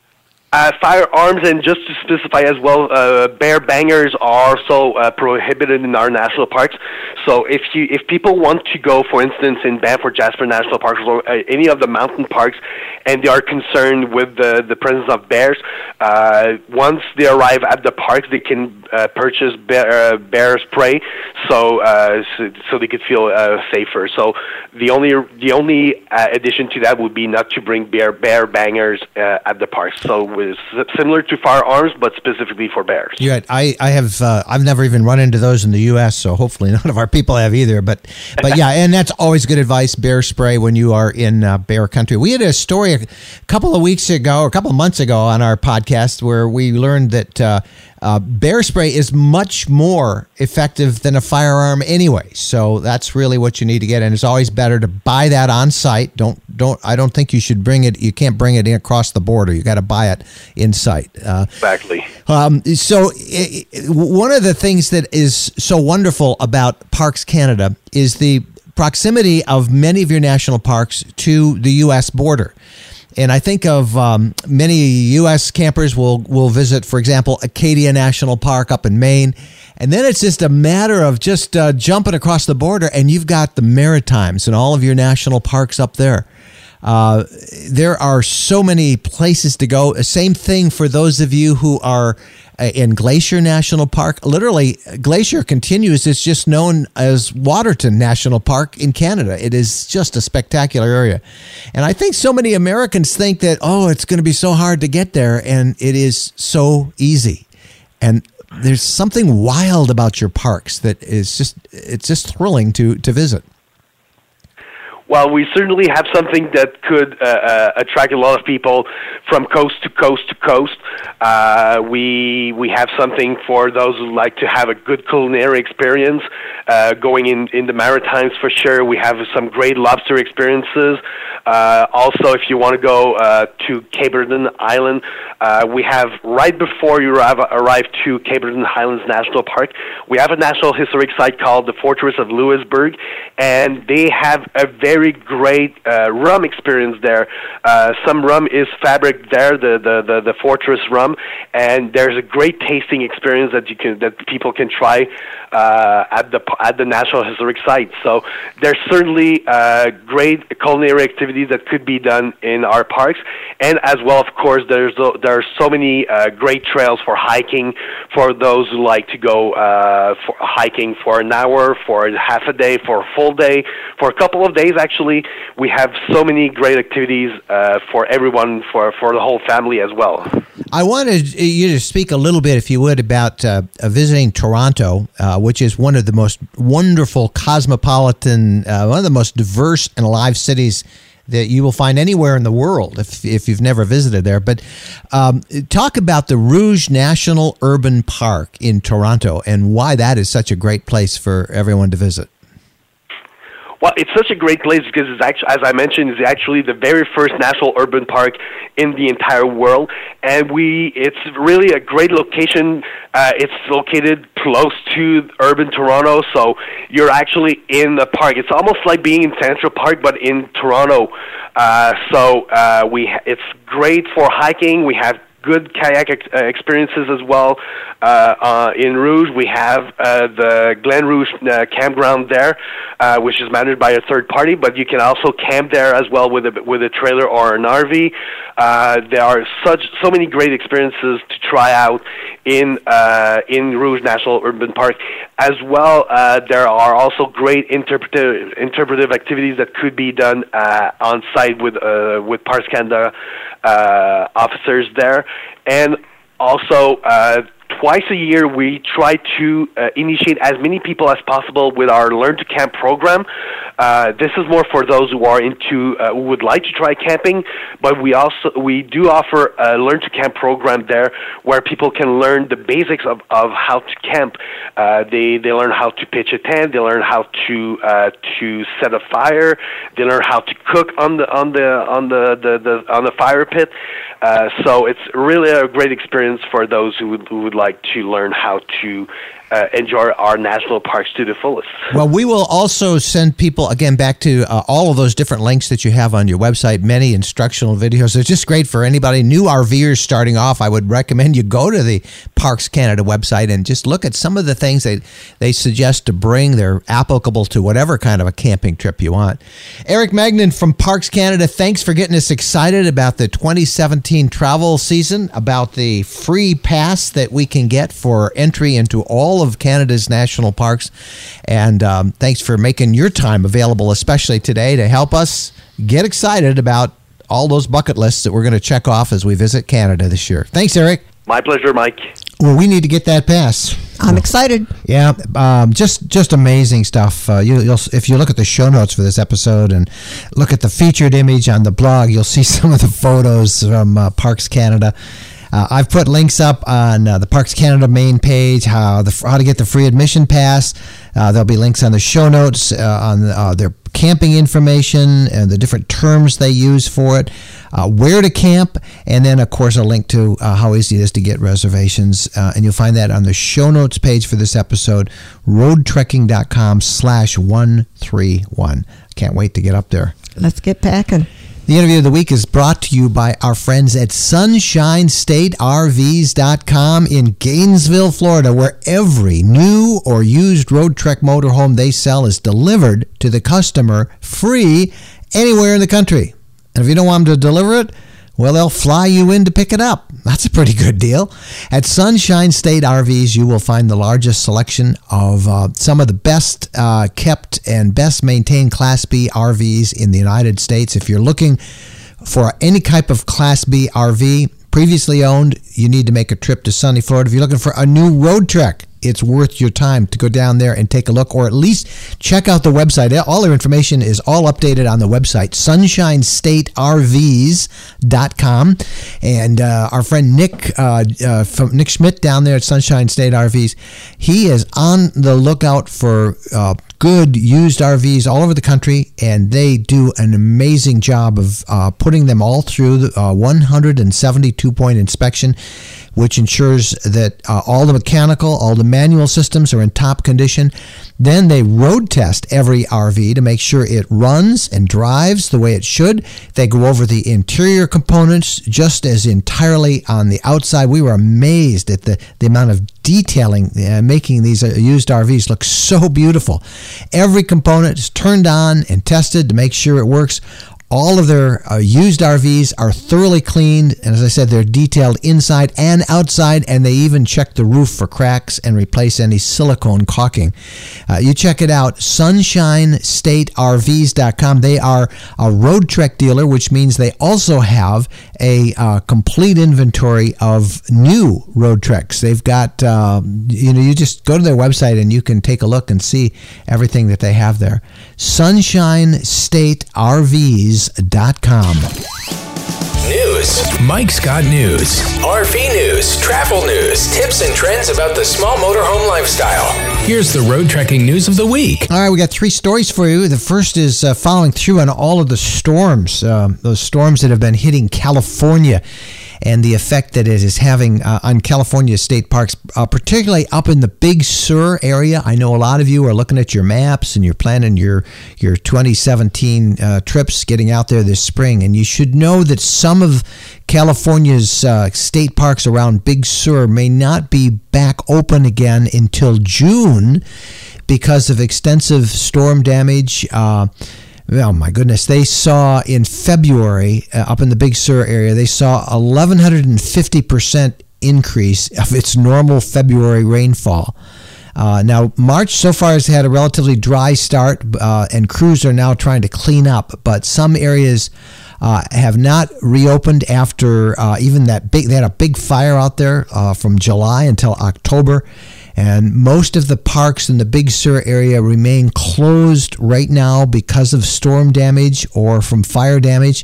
Uh, firearms, and just to specify as well, uh, bear bangers are also uh, prohibited in our national parks. So if you if people want to go, for instance, in Banff or Jasper National Parks or uh, any of the mountain parks, and they are concerned with the, the presence of bears, uh, once they arrive at the parks, they can uh, purchase bear, uh, bear spray, so, uh, so so they could feel uh, safer. So the only the only uh, addition to that would be not to bring bear bear bangers uh, at the parks. So is similar to firearms, but specifically for bears. Yeah, I, I have uh, I've never even run into those in the U S, so hopefully none of our people have either. But but yeah, and that's always good advice. Bear spray when you are in uh, bear country. We had a story a couple of weeks ago, or a couple of months ago, on our podcast where we learned that uh, uh, bear spray is much more effective than a firearm anyway. So that's really what you need to get, and it's always better to buy that on site. Don't don't I don't think you should bring it. You can't bring it in across the border. You got to buy it in sight. Uh, exactly. Um, so it, it, one of the things that is so wonderful about Parks Canada is the proximity of many of your national parks to the U S border. And I think of um, many U S campers will will visit, for example, Acadia National Park up in Maine. And then it's just a matter of just uh, jumping across the border, and you've got the Maritimes and all of your national parks up there. Uh, there are so many places to go. Same thing for those of you who are uh, in Glacier National Park. Literally, Glacier continues. It's just known as Waterton National Park in Canada. It is just a spectacular area. And I think so many Americans think that, oh, it's going to be so hard to get there, and it is so easy. And there's something wild about your parks that is just, it's just thrilling to, to visit. Well, we certainly have something that could uh, uh, attract a lot of people from coast to coast to coast. Uh, we we have something for those who like to have a good culinary experience. Uh, going in, in the Maritimes for sure. We have some great lobster experiences. Uh, also, if you want to go uh, to Cape Breton Island, uh, we have, right before you arrive, arrive to Cape Breton Highlands National Park, we have a National Historic Site called the Fortress of Louisbourg, and they have a very great uh, rum experience there. Uh, some rum is fabric there, the, the, the, the Fortress rum, and there's a great tasting experience that you can that people can try uh, at the at the National Historic Site. So there's certainly uh, great culinary activities that could be done in our parks, and as well, of course, there's there are so many uh, great trails for hiking for those who like to go uh, for hiking for an hour, for half a day, for a full day, for a couple of days. Actually, we have so many great activities uh, for everyone, for for the whole family as well. I wanted you to speak a little bit, if you would, about uh, visiting Toronto, uh, which is one of the most wonderful, cosmopolitan, uh, one of the most diverse and alive cities that you will find anywhere in the world if if you've never visited there. But um, talk about the Rouge National Urban Park in Toronto and why that is such a great place for everyone to visit. Well, it's such a great place because it's actually, as I mentioned, it's actually the very first national urban park in the entire world, and we it's really a great location. Uh, it's located close to urban Toronto, so you're actually in the park. It's almost like being in Central Park, but in Toronto. Uh, so uh, we ha- it's great for hiking. We have good kayak ex- uh, experiences as well. Uh, uh, in Rouge, we have uh, the Glen Rouge uh, campground there, uh, which is managed by a third party, but you can also camp there as well with a, with a trailer or an R V. Uh, there are such so many great experiences to try out in uh, in Rouge National Urban Park. As well, uh, there are also great interpretive interpretive activities that could be done uh, on site with uh, with Parks Canada uh, officers there. And also, uh, twice a year, we try to uh, initiate as many people as possible with our Learn to Camp program. Uh, this is more for those who are into, uh, who would like to try camping, but we also we do offer a Learn to Camp program there where people can learn the basics of, of how to camp. Uh, they they learn how to pitch a tent, they learn how to uh, to set a fire, they learn how to cook on the on the on the, the, the on the fire pit. Uh, so it's really a great experience for those who would, who would like to learn how to uh, enjoy our national parks to the fullest. Well, we will also send people, again, back to uh, all of those different links that you have on your website, many instructional videos. It's just great for anybody, new RVers starting off. I would recommend you go to the Parks Canada website and just look at some of the things they, they suggest to bring. They're applicable to whatever kind of a camping trip you want. Eric Magnan from Parks Canada, thanks for getting us excited about the twenty seventeen travel season, about the free pass that we can get for entry into all of Canada's national parks. And um, thanks for making your time available, especially today, to help us get excited about all those bucket lists that we're going to check off as we visit Canada this year. Thanks, Eric. My pleasure, Mike. Well, we need to get that pass. I'm excited. Yeah, um, just just amazing stuff. Uh, you, you'll if you look at the show notes for this episode and look at the featured image on the blog, you'll see some of the photos from uh, Parks Canada. Uh, I've put links up on uh, the Parks Canada main page, how the how to get the free admission pass. Uh, there'll be links on the show notes uh, on uh, their camping information and the different terms they use for it, uh, where to camp, and then, of course, a link to uh, how easy it is to get reservations. Uh, and you'll find that on the show notes page for this episode, roadtrekking.com slash 131. Can't wait to get up there. Let's get packing. The interview of the week is brought to you by our friends at sunshine state R Vs dot com in Gainesville, Florida, where every new or used Road Trek motorhome they sell is delivered to the customer free anywhere in the country. And if you don't want them to deliver it, well, they'll fly you in to pick it up. That's a pretty good deal. At Sunshine State R Vs, you will find the largest selection of uh, some of the best uh, kept and best maintained Class B R Vs in the United States. If you're looking for any type of Class B R V, previously owned, you need to make a trip to sunny Florida. If you're looking for a new road trek, it's worth your time to go down there and take a look, or at least check out the website. All their information is all updated on the website, sunshine state R Vs dot com. And uh, our friend Nick uh, uh, from Nick Schmidt down there at Sunshine State R Vs, he is on the lookout for uh, good used R Vs all over the country, and they do an amazing job of uh, putting them all through the uh, one hundred seventy-two point inspection, which ensures that uh, all the mechanical, all the manual systems are in top condition. Then they road test every R V to make sure it runs and drives the way it should. They go over the interior components just as entirely on the outside. We were amazed at the, the amount of detailing uh, making these uh, used R Vs look so beautiful. Every component is turned on and tested to make sure it works. All of their uh, used R Vs are thoroughly cleaned, and as I said, they're detailed inside and outside, and they even check the roof for cracks and replace any silicone caulking. Uh, you check it out, sunshine state R Vs dot com. They are a road trek dealer, which means they also have a uh, complete inventory of new road treks. They've got, uh, you know, you just go to their website and you can take a look and see everything that they have there. sunshine state R Vs dot com. News. Mike's got news. R V news, travel news, tips and trends about the small motorhome lifestyle. Here's the road trekking news of the week. All right, we got three stories for you. The first is uh, following through on all of the storms, uh, those storms that have been hitting California, and the effect that it is having uh, on California state parks, uh, particularly up in the Big Sur area. I know a lot of you are looking at your maps and you're planning your, your twenty seventeen uh, trips, getting out there this spring. And you should know that some of California's uh, state parks around Big Sur may not be back open again until June because of extensive storm damage. Uh, Oh, my goodness. They saw in February, uh, up in the Big Sur area, they saw eleven fifty percent increase of its normal February rainfall. Uh, now, March so far has had a relatively dry start, uh, and crews are now trying to clean up. But some areas uh, have not reopened after uh, even that big, they had a big fire out there uh, from July until October. And most of the parks in the Big Sur area remain closed right now because of storm damage or from fire damage.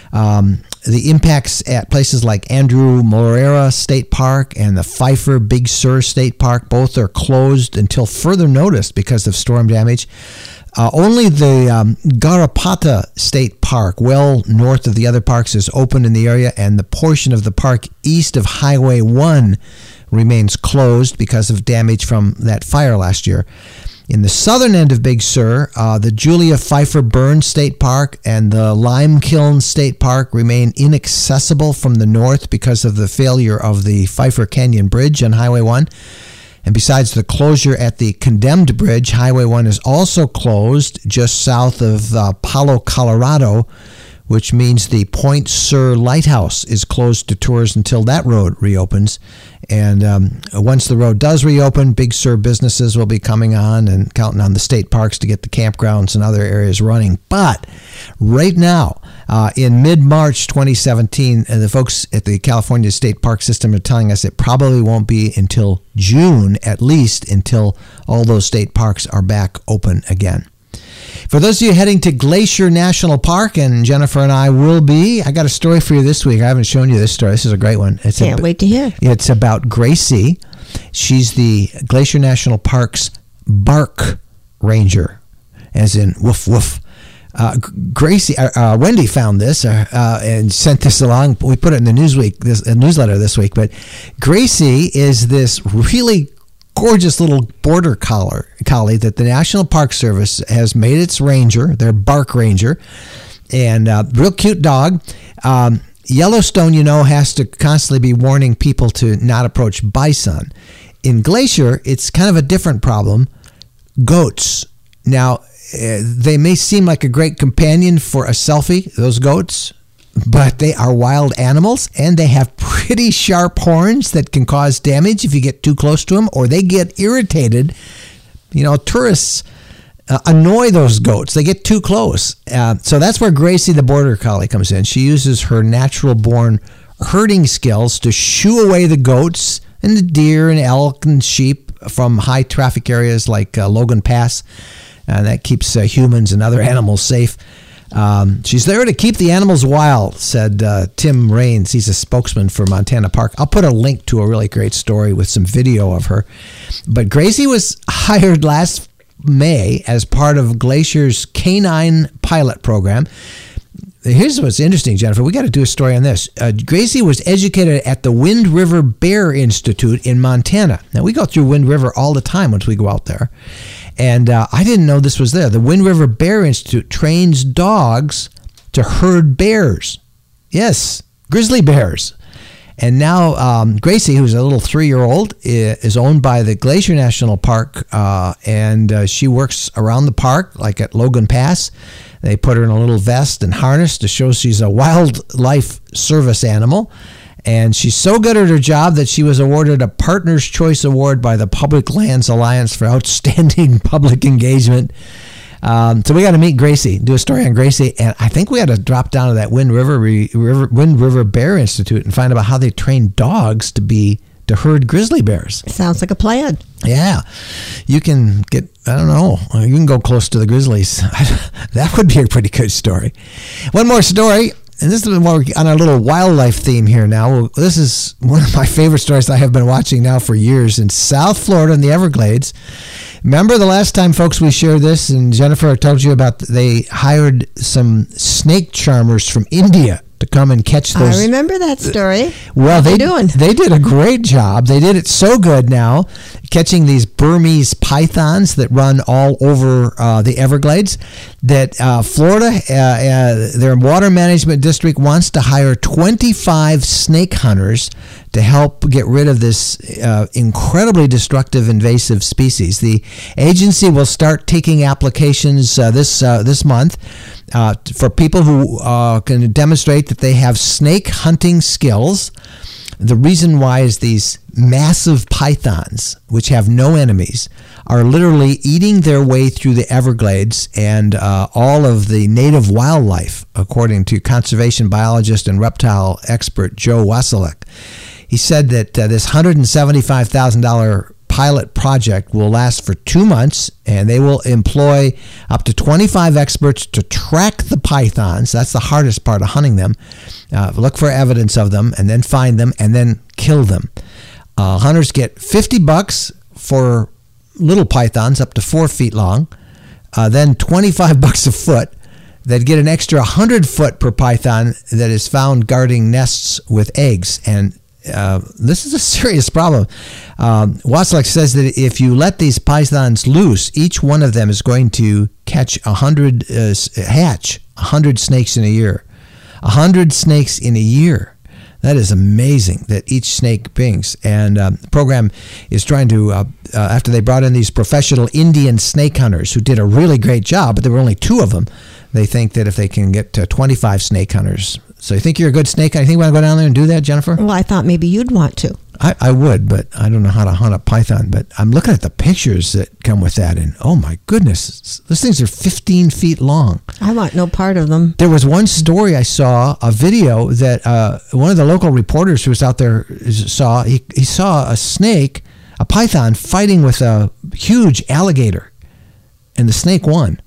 Um, the impacts at places like Andrew Moreira State Park and the Pfeiffer Big Sur State Park, both are closed until further notice because of storm damage. Uh, only the um, Garapata State Park, well north of the other parks, is open in the area, and the portion of the park east of Highway one remains closed because of damage from that fire last year. In the southern end of Big Sur, uh, the Julia Pfeiffer Burns State Park and the Lime Kiln State Park remain inaccessible from the north because of the failure of the Pfeiffer Canyon Bridge on Highway one. And besides the closure at the condemned bridge, Highway one is also closed just south of uh, Palo, Colorado, which means the Point Sur Lighthouse is closed to tours until that road reopens. And um, once the road does reopen, Big Sur businesses will be coming on and counting on the state parks to get the campgrounds and other areas running. But right now, uh, in mid-March twenty seventeen, uh, the folks at the California State Park System are telling us it probably won't be until June, at least, until all those state parks are back open again. For those of you heading to Glacier National Park, and Jennifer and I will be, I got a story for you this week. I haven't shown you this story. This is a great one. It's Can't a, wait to hear. It's about Gracie. She's the Glacier National Park's bark ranger, as in woof woof. Uh, Gracie, uh, uh, Wendy found this uh, uh, and sent this along. We put it in the Newsweek, this uh, newsletter this week. But Gracie is this really gorgeous little border collar, collie that the National Park Service has made its ranger, their bark ranger, and uh, real cute dog. Um, Yellowstone, you know, has to constantly be warning people to not approach bison. In Glacier, it's kind of a different problem. Goats. Now, uh, they may seem like a great companion for a selfie, those goats, but they are wild animals, and they have pretty sharp horns that can cause damage if you get too close to them, or they get irritated. You know, tourists uh, annoy those goats. They get too close. Uh, so that's where Gracie the Border Collie comes in. She uses her natural-born herding skills to shoo away the goats and the deer and elk and sheep from high traffic areas like uh, Logan Pass. Uh, that keeps uh, humans and other animals safe. Um, she's there to keep the animals wild, said uh, Tim Raines. He's a spokesman for Montana Park. I'll put a link to a really great story with some video of her. But Gracie was hired last May as part of Glacier's Canine Pilot Program. Here's what's interesting, Jennifer. We got to do a story on this. Uh, Gracie was educated at the Wind River Bear Institute in Montana. Now, we go through Wind River all the time once we go out there. And uh, I didn't know this was there. The Wind River Bear Institute trains dogs to herd bears. Yes, grizzly bears. And now um, Gracie, who's a little three-year-old, is owned by the Glacier National Park, uh, and uh, she works around the park, like at Logan Pass. They put her in a little vest and harness to show she's a wildlife service animal. And she's so good at her job that she was awarded a Partner's Choice Award by the Public Lands Alliance for outstanding public engagement. Um, so we got to meet Gracie, do a story on Gracie, and I think we got to drop down to that Wind River, River Wind River Bear Institute and find out how they train dogs to be to herd grizzly bears. Sounds like a plan. Yeah, you can get, I don't know, you can go close to the grizzlies. That would be a pretty good story. One more story. And this is more on a little wildlife theme here now. This is one of my favorite stories I have been watching now for years in South Florida in the Everglades. Remember the last time, folks, we shared this, and Jennifer told you about they hired some snake charmers from India to come and catch those. I remember that story. Well, they doing? They did a great job. They did it so good now, catching these Burmese pythons that run all over uh, the Everglades, that uh, Florida, uh, uh, their water management district wants to hire twenty-five snake hunters to help get rid of this uh, incredibly destructive invasive species. The agency will start taking applications uh, this uh, this month uh, for people who uh, can demonstrate that they have snake hunting skills. The reason why is these massive pythons, which have no enemies, are literally eating their way through the Everglades and uh, all of the native wildlife, according to conservation biologist and reptile expert Joe Wasilek. He said that uh, this one hundred seventy-five thousand dollars pilot project will last for two months, and they will employ up to twenty-five experts to track the pythons. That's the hardest part of hunting them. Uh, look for evidence of them, and then find them, and then kill them. Uh, hunters get fifty bucks for little pythons up to four feet long, uh, then twenty-five bucks a foot. They'd get an extra one hundred foot per python that is found guarding nests with eggs. And Uh, this is a serious problem. Um, Wasilek says that if you let these pythons loose, each one of them is going to catch a hundred, uh, hatch a hundred snakes in a year. A hundred snakes in a year. That is amazing that each snake brings. And um, the program is trying to, uh, uh, after they brought in these professional Indian snake hunters who did a really great job, but there were only two of them, they think that if they can get to twenty-five snake hunters. So you think you're a good snake hunter? You think you want to go down there and do that, Jennifer? Well, I thought maybe you'd want to. I, I would, but I don't know how to hunt a python. But I'm looking at the pictures that come with that, and oh my goodness, those things are fifteen feet long. I want no part of them. There was one story I saw, a video that uh, one of the local reporters who was out there saw. He, he saw a snake, a python, fighting with a huge alligator, and the snake won.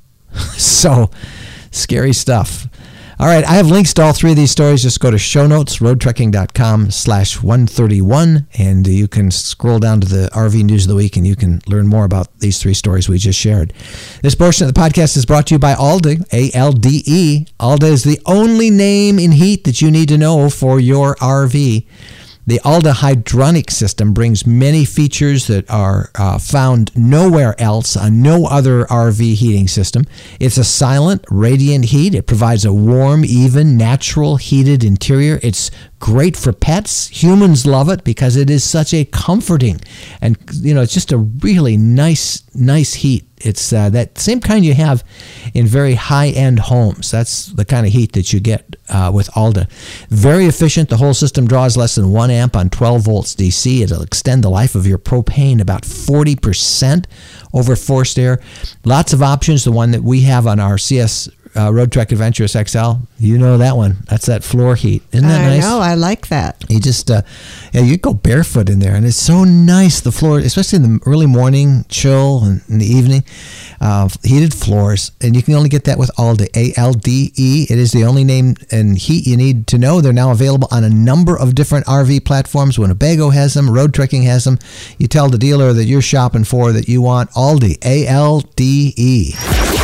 So, scary stuff. All right, I have links to all three of these stories. Just go to show notes, roadtrekking.com slash 131, and you can scroll down to the R V News of the Week, and you can learn more about these three stories we just shared. This portion of the podcast is brought to you by Alde, A L D E. Alde is the only name in heat that you need to know for your R V. The Alde hydronic system brings many features that are uh, found nowhere else on no other R V heating system. It's a silent, radiant heat. It provides a warm, even, natural, heated interior. It's great for pets. Humans love it because it is such a comforting and, you know, it's just a really nice, nice heat. It's uh, that same kind you have in very high-end homes. That's the kind of heat that you get uh, with Alde. Very efficient. The whole system draws less than one amp on twelve volts D C. It'll extend the life of your propane about forty percent over forced air. Lots of options. The one that we have on our C S Uh, Road Trek Adventurous X L, you know that one. That's that floor heat. Isn't that I nice? I know. I like that. You just, uh, yeah, you go barefoot in there, and it's so nice. The floor, especially in the early morning, chill, and in the evening, uh, heated floors, and you can only get that with Alde, A L D E. It is the only name and heat you need to know. They're now available on a number of different R V platforms. Winnebago has them. Road Trekking has them. You tell the dealer that you're shopping for that you want Alde, A L D E.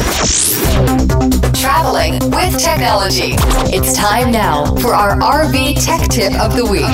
Traveling with technology. It's time now for our R V Tech Tip of the Week.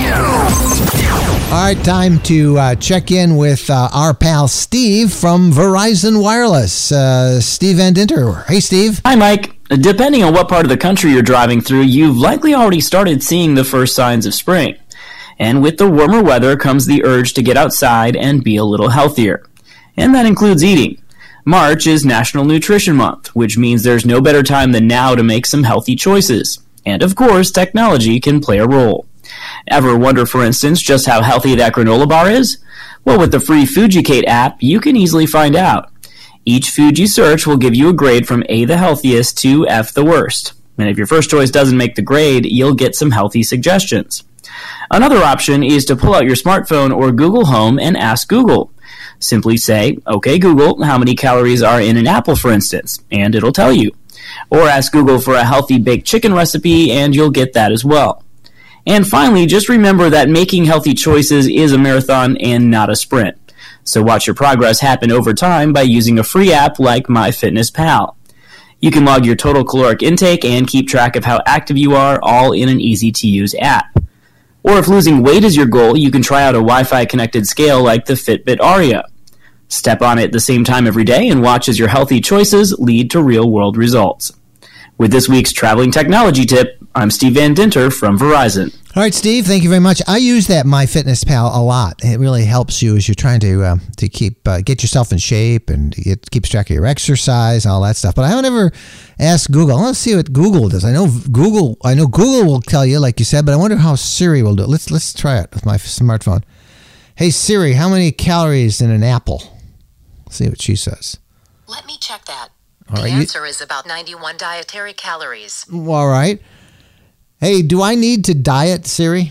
All right, time to uh, check in with uh, our pal Steve from Verizon Wireless. Uh, Steve Van Dinter. Hey, Steve. Hi, Mike. Depending on what part of the country you're driving through, you've likely already started seeing the first signs of spring. And with the warmer weather comes the urge to get outside and be a little healthier. And that includes eating. March is National Nutrition Month, which means there's no better time than now to make some healthy choices. And of course, technology can play a role. Ever wonder, for instance, just how healthy that granola bar is? Well, with the free Fujicate app, you can easily find out. Each food you search will give you a grade from A, the healthiest, to F, the worst. And if your first choice doesn't make the grade, you'll get some healthy suggestions. Another option is to pull out your smartphone or Google Home and ask Google. Simply say, okay, Google, how many calories are in an apple, for instance, and it'll tell you. Or ask Google for a healthy baked chicken recipe, and you'll get that as well. And finally, just remember that making healthy choices is a marathon and not a sprint. So watch your progress happen over time by using a free app like MyFitnessPal. You can log your total caloric intake and keep track of how active you are, all in an easy-to-use app. Or if losing weight is your goal, you can try out a Wi-Fi connected scale like the Fitbit Aria. Step on it at the same time every day and watch as your healthy choices lead to real-world results. With this week's traveling technology tip, I'm Steve Van Dinter from Verizon. All right, Steve, thank you very much. I use that MyFitnessPal a lot. It really helps you as you're trying to uh, to keep uh, get yourself in shape, and it keeps track of your exercise, all that stuff. But I don't ever ask Google. Let's see what Google does. I know Google. I know Google will tell you, like you said, but I wonder how Siri will do it. Let's let's try it with my smartphone. Hey Siri, how many calories in an apple? Let's see what she says. Let me check that. All the right, answer you, is about ninety-one dietary calories. All right. Hey, do I need to diet, Siri?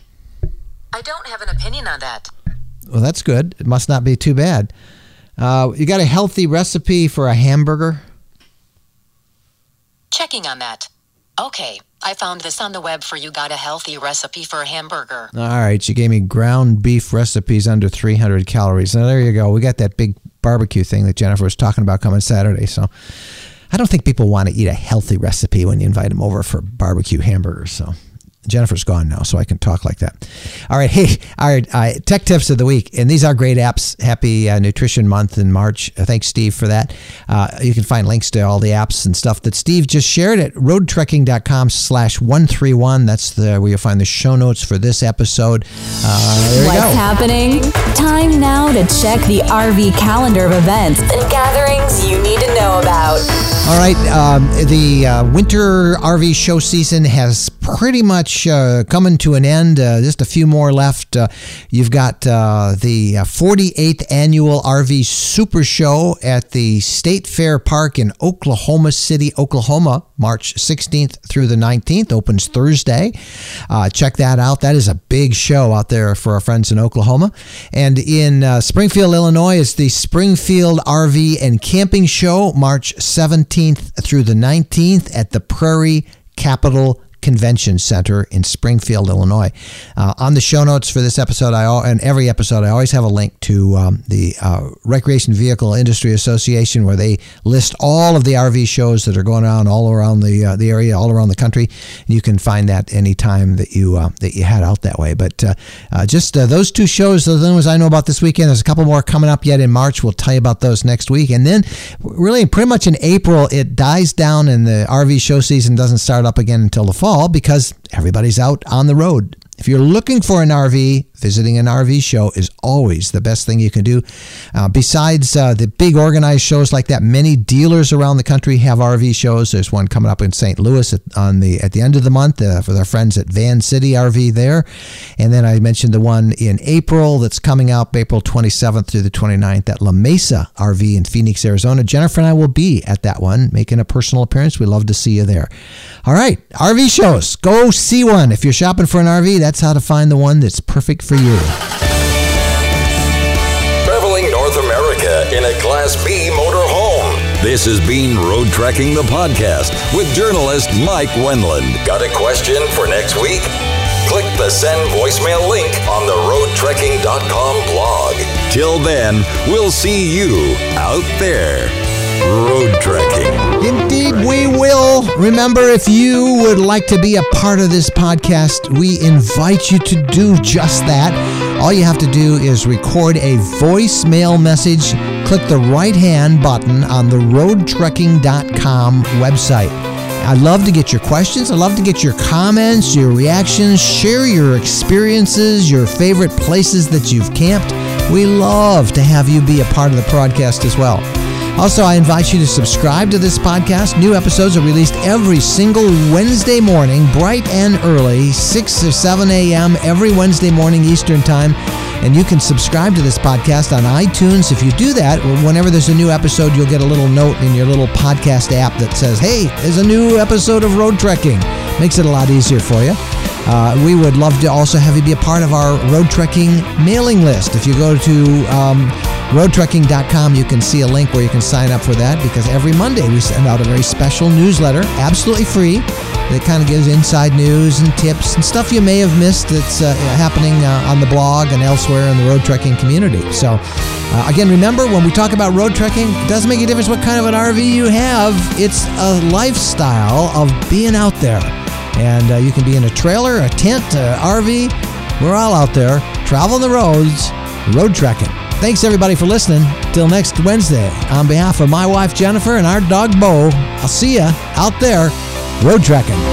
I don't have an opinion on that. Well, that's good. It must not be too bad. Uh, you got a healthy recipe for a hamburger? Checking on that. Okay, I found this on the web for you. Got a healthy recipe for a hamburger. All right, she gave me ground beef recipes under three hundred calories. Now, there you go. We got that big barbecue thing that Jennifer was talking about coming Saturday, so I don't think people want to eat a healthy recipe when you invite them over for barbecue hamburgers. So Jennifer's gone now, so I can talk like that. All right, hey, all right, uh, tech tips of the week, and these are great apps. Happy uh, Nutrition Month in March. Uh, thanks, Steve, for that. Uh, you can find links to all the apps and stuff that Steve just shared at roadtrekking.com slash 131. That's the where you'll find the show notes for this episode. Uh, there What's you go. happening? Time now to check the R V calendar of events and gatherings you need to know about. All right, um, the uh, winter R V show season has pretty much uh, coming to an end. Uh, just a few more left. Uh, you've got uh, the forty-eighth Annual R V Super Show at the State Fair Park in Oklahoma City, Oklahoma, March sixteenth through the nineteenth. Opens Thursday. Uh, check that out. That is a big show out there for our friends in Oklahoma. And in uh, Springfield, Illinois, is the Springfield R V and Camping Show, March seventeenth through the nineteenth at the Prairie Capital Convention Center in Springfield, Illinois. Uh, on the show notes for this episode, I and every episode, I always have a link to um, the uh, Recreation Vehicle Industry Association, where they list all of the R V shows that are going on all around the uh, the area, all around the country. And you can find that anytime that you uh, that you head out that way. But uh, uh, just uh, those two shows, those are the ones I know about this weekend. There's a couple more coming up yet in March. We'll tell you about those next week. And then, really, pretty much in April, it dies down, and the R V show season doesn't start up again until the fall, because everybody's out on the road. If you're looking for an R V, Visiting an R V show is always the best thing you can do. Uh, besides uh, the big organized shows like that, many dealers around the country have R V shows. There's one coming up in Saint Louis at, on the at the end of the month uh, for their friends at Van City R V there. And then I mentioned the one in April that's coming up April twenty-seventh through the twenty-ninth at La Mesa R V in Phoenix, Arizona. Jennifer and I will be at that one, making a personal appearance. We'd love to see you there. All right, R V shows. Go see one. If you're shopping for an R V, that's how to find the one that's perfect for you. Traveling North America in a Class B motorhome. This has been Road Trekking the Podcast with journalist Mike Wendland. Got a question for next week? Click the send voicemail link on the road trekking dot com blog. Till then, we'll see you out there. Road trekking. Indeed, we will. Remember, if you would like to be a part of this podcast, we invite you to do just that. All you have to do is record a voicemail message. Click the right-hand button on the road trekking dot com website. I'd love to get your questions. I'd love to get your comments, your reactions. Share your experiences, your favorite places that you've camped. We love to have you be a part of the podcast as well. Also, I invite you to subscribe to this podcast. New episodes are released every single Wednesday morning, bright and early, six or seven a.m. every Wednesday morning Eastern Time. And you can subscribe to this podcast on iTunes. If you do that, whenever there's a new episode, you'll get a little note in your little podcast app that says, hey, there's a new episode of Road Trekking. Makes it a lot easier for you. Uh, we would love to also have you be a part of our Road Trekking mailing list. If you go to um, road trekking dot com, you can see a link where you can sign up for that, because every Monday we send out a very special newsletter, absolutely free, that kind of gives inside news and tips and stuff you may have missed that's uh, happening uh, on the blog and elsewhere in the road trekking community. So, uh, again, remember, when we talk about road trekking, it doesn't make a difference what kind of an R V you have. It's a lifestyle of being out there. And uh, you can be in a trailer, a tent, an R V. We're all out there, traveling the roads, road trekking. Thanks, everybody, for listening. Till next Wednesday, on behalf of my wife, Jennifer, and our dog, Bo, I'll see you out there road trekking.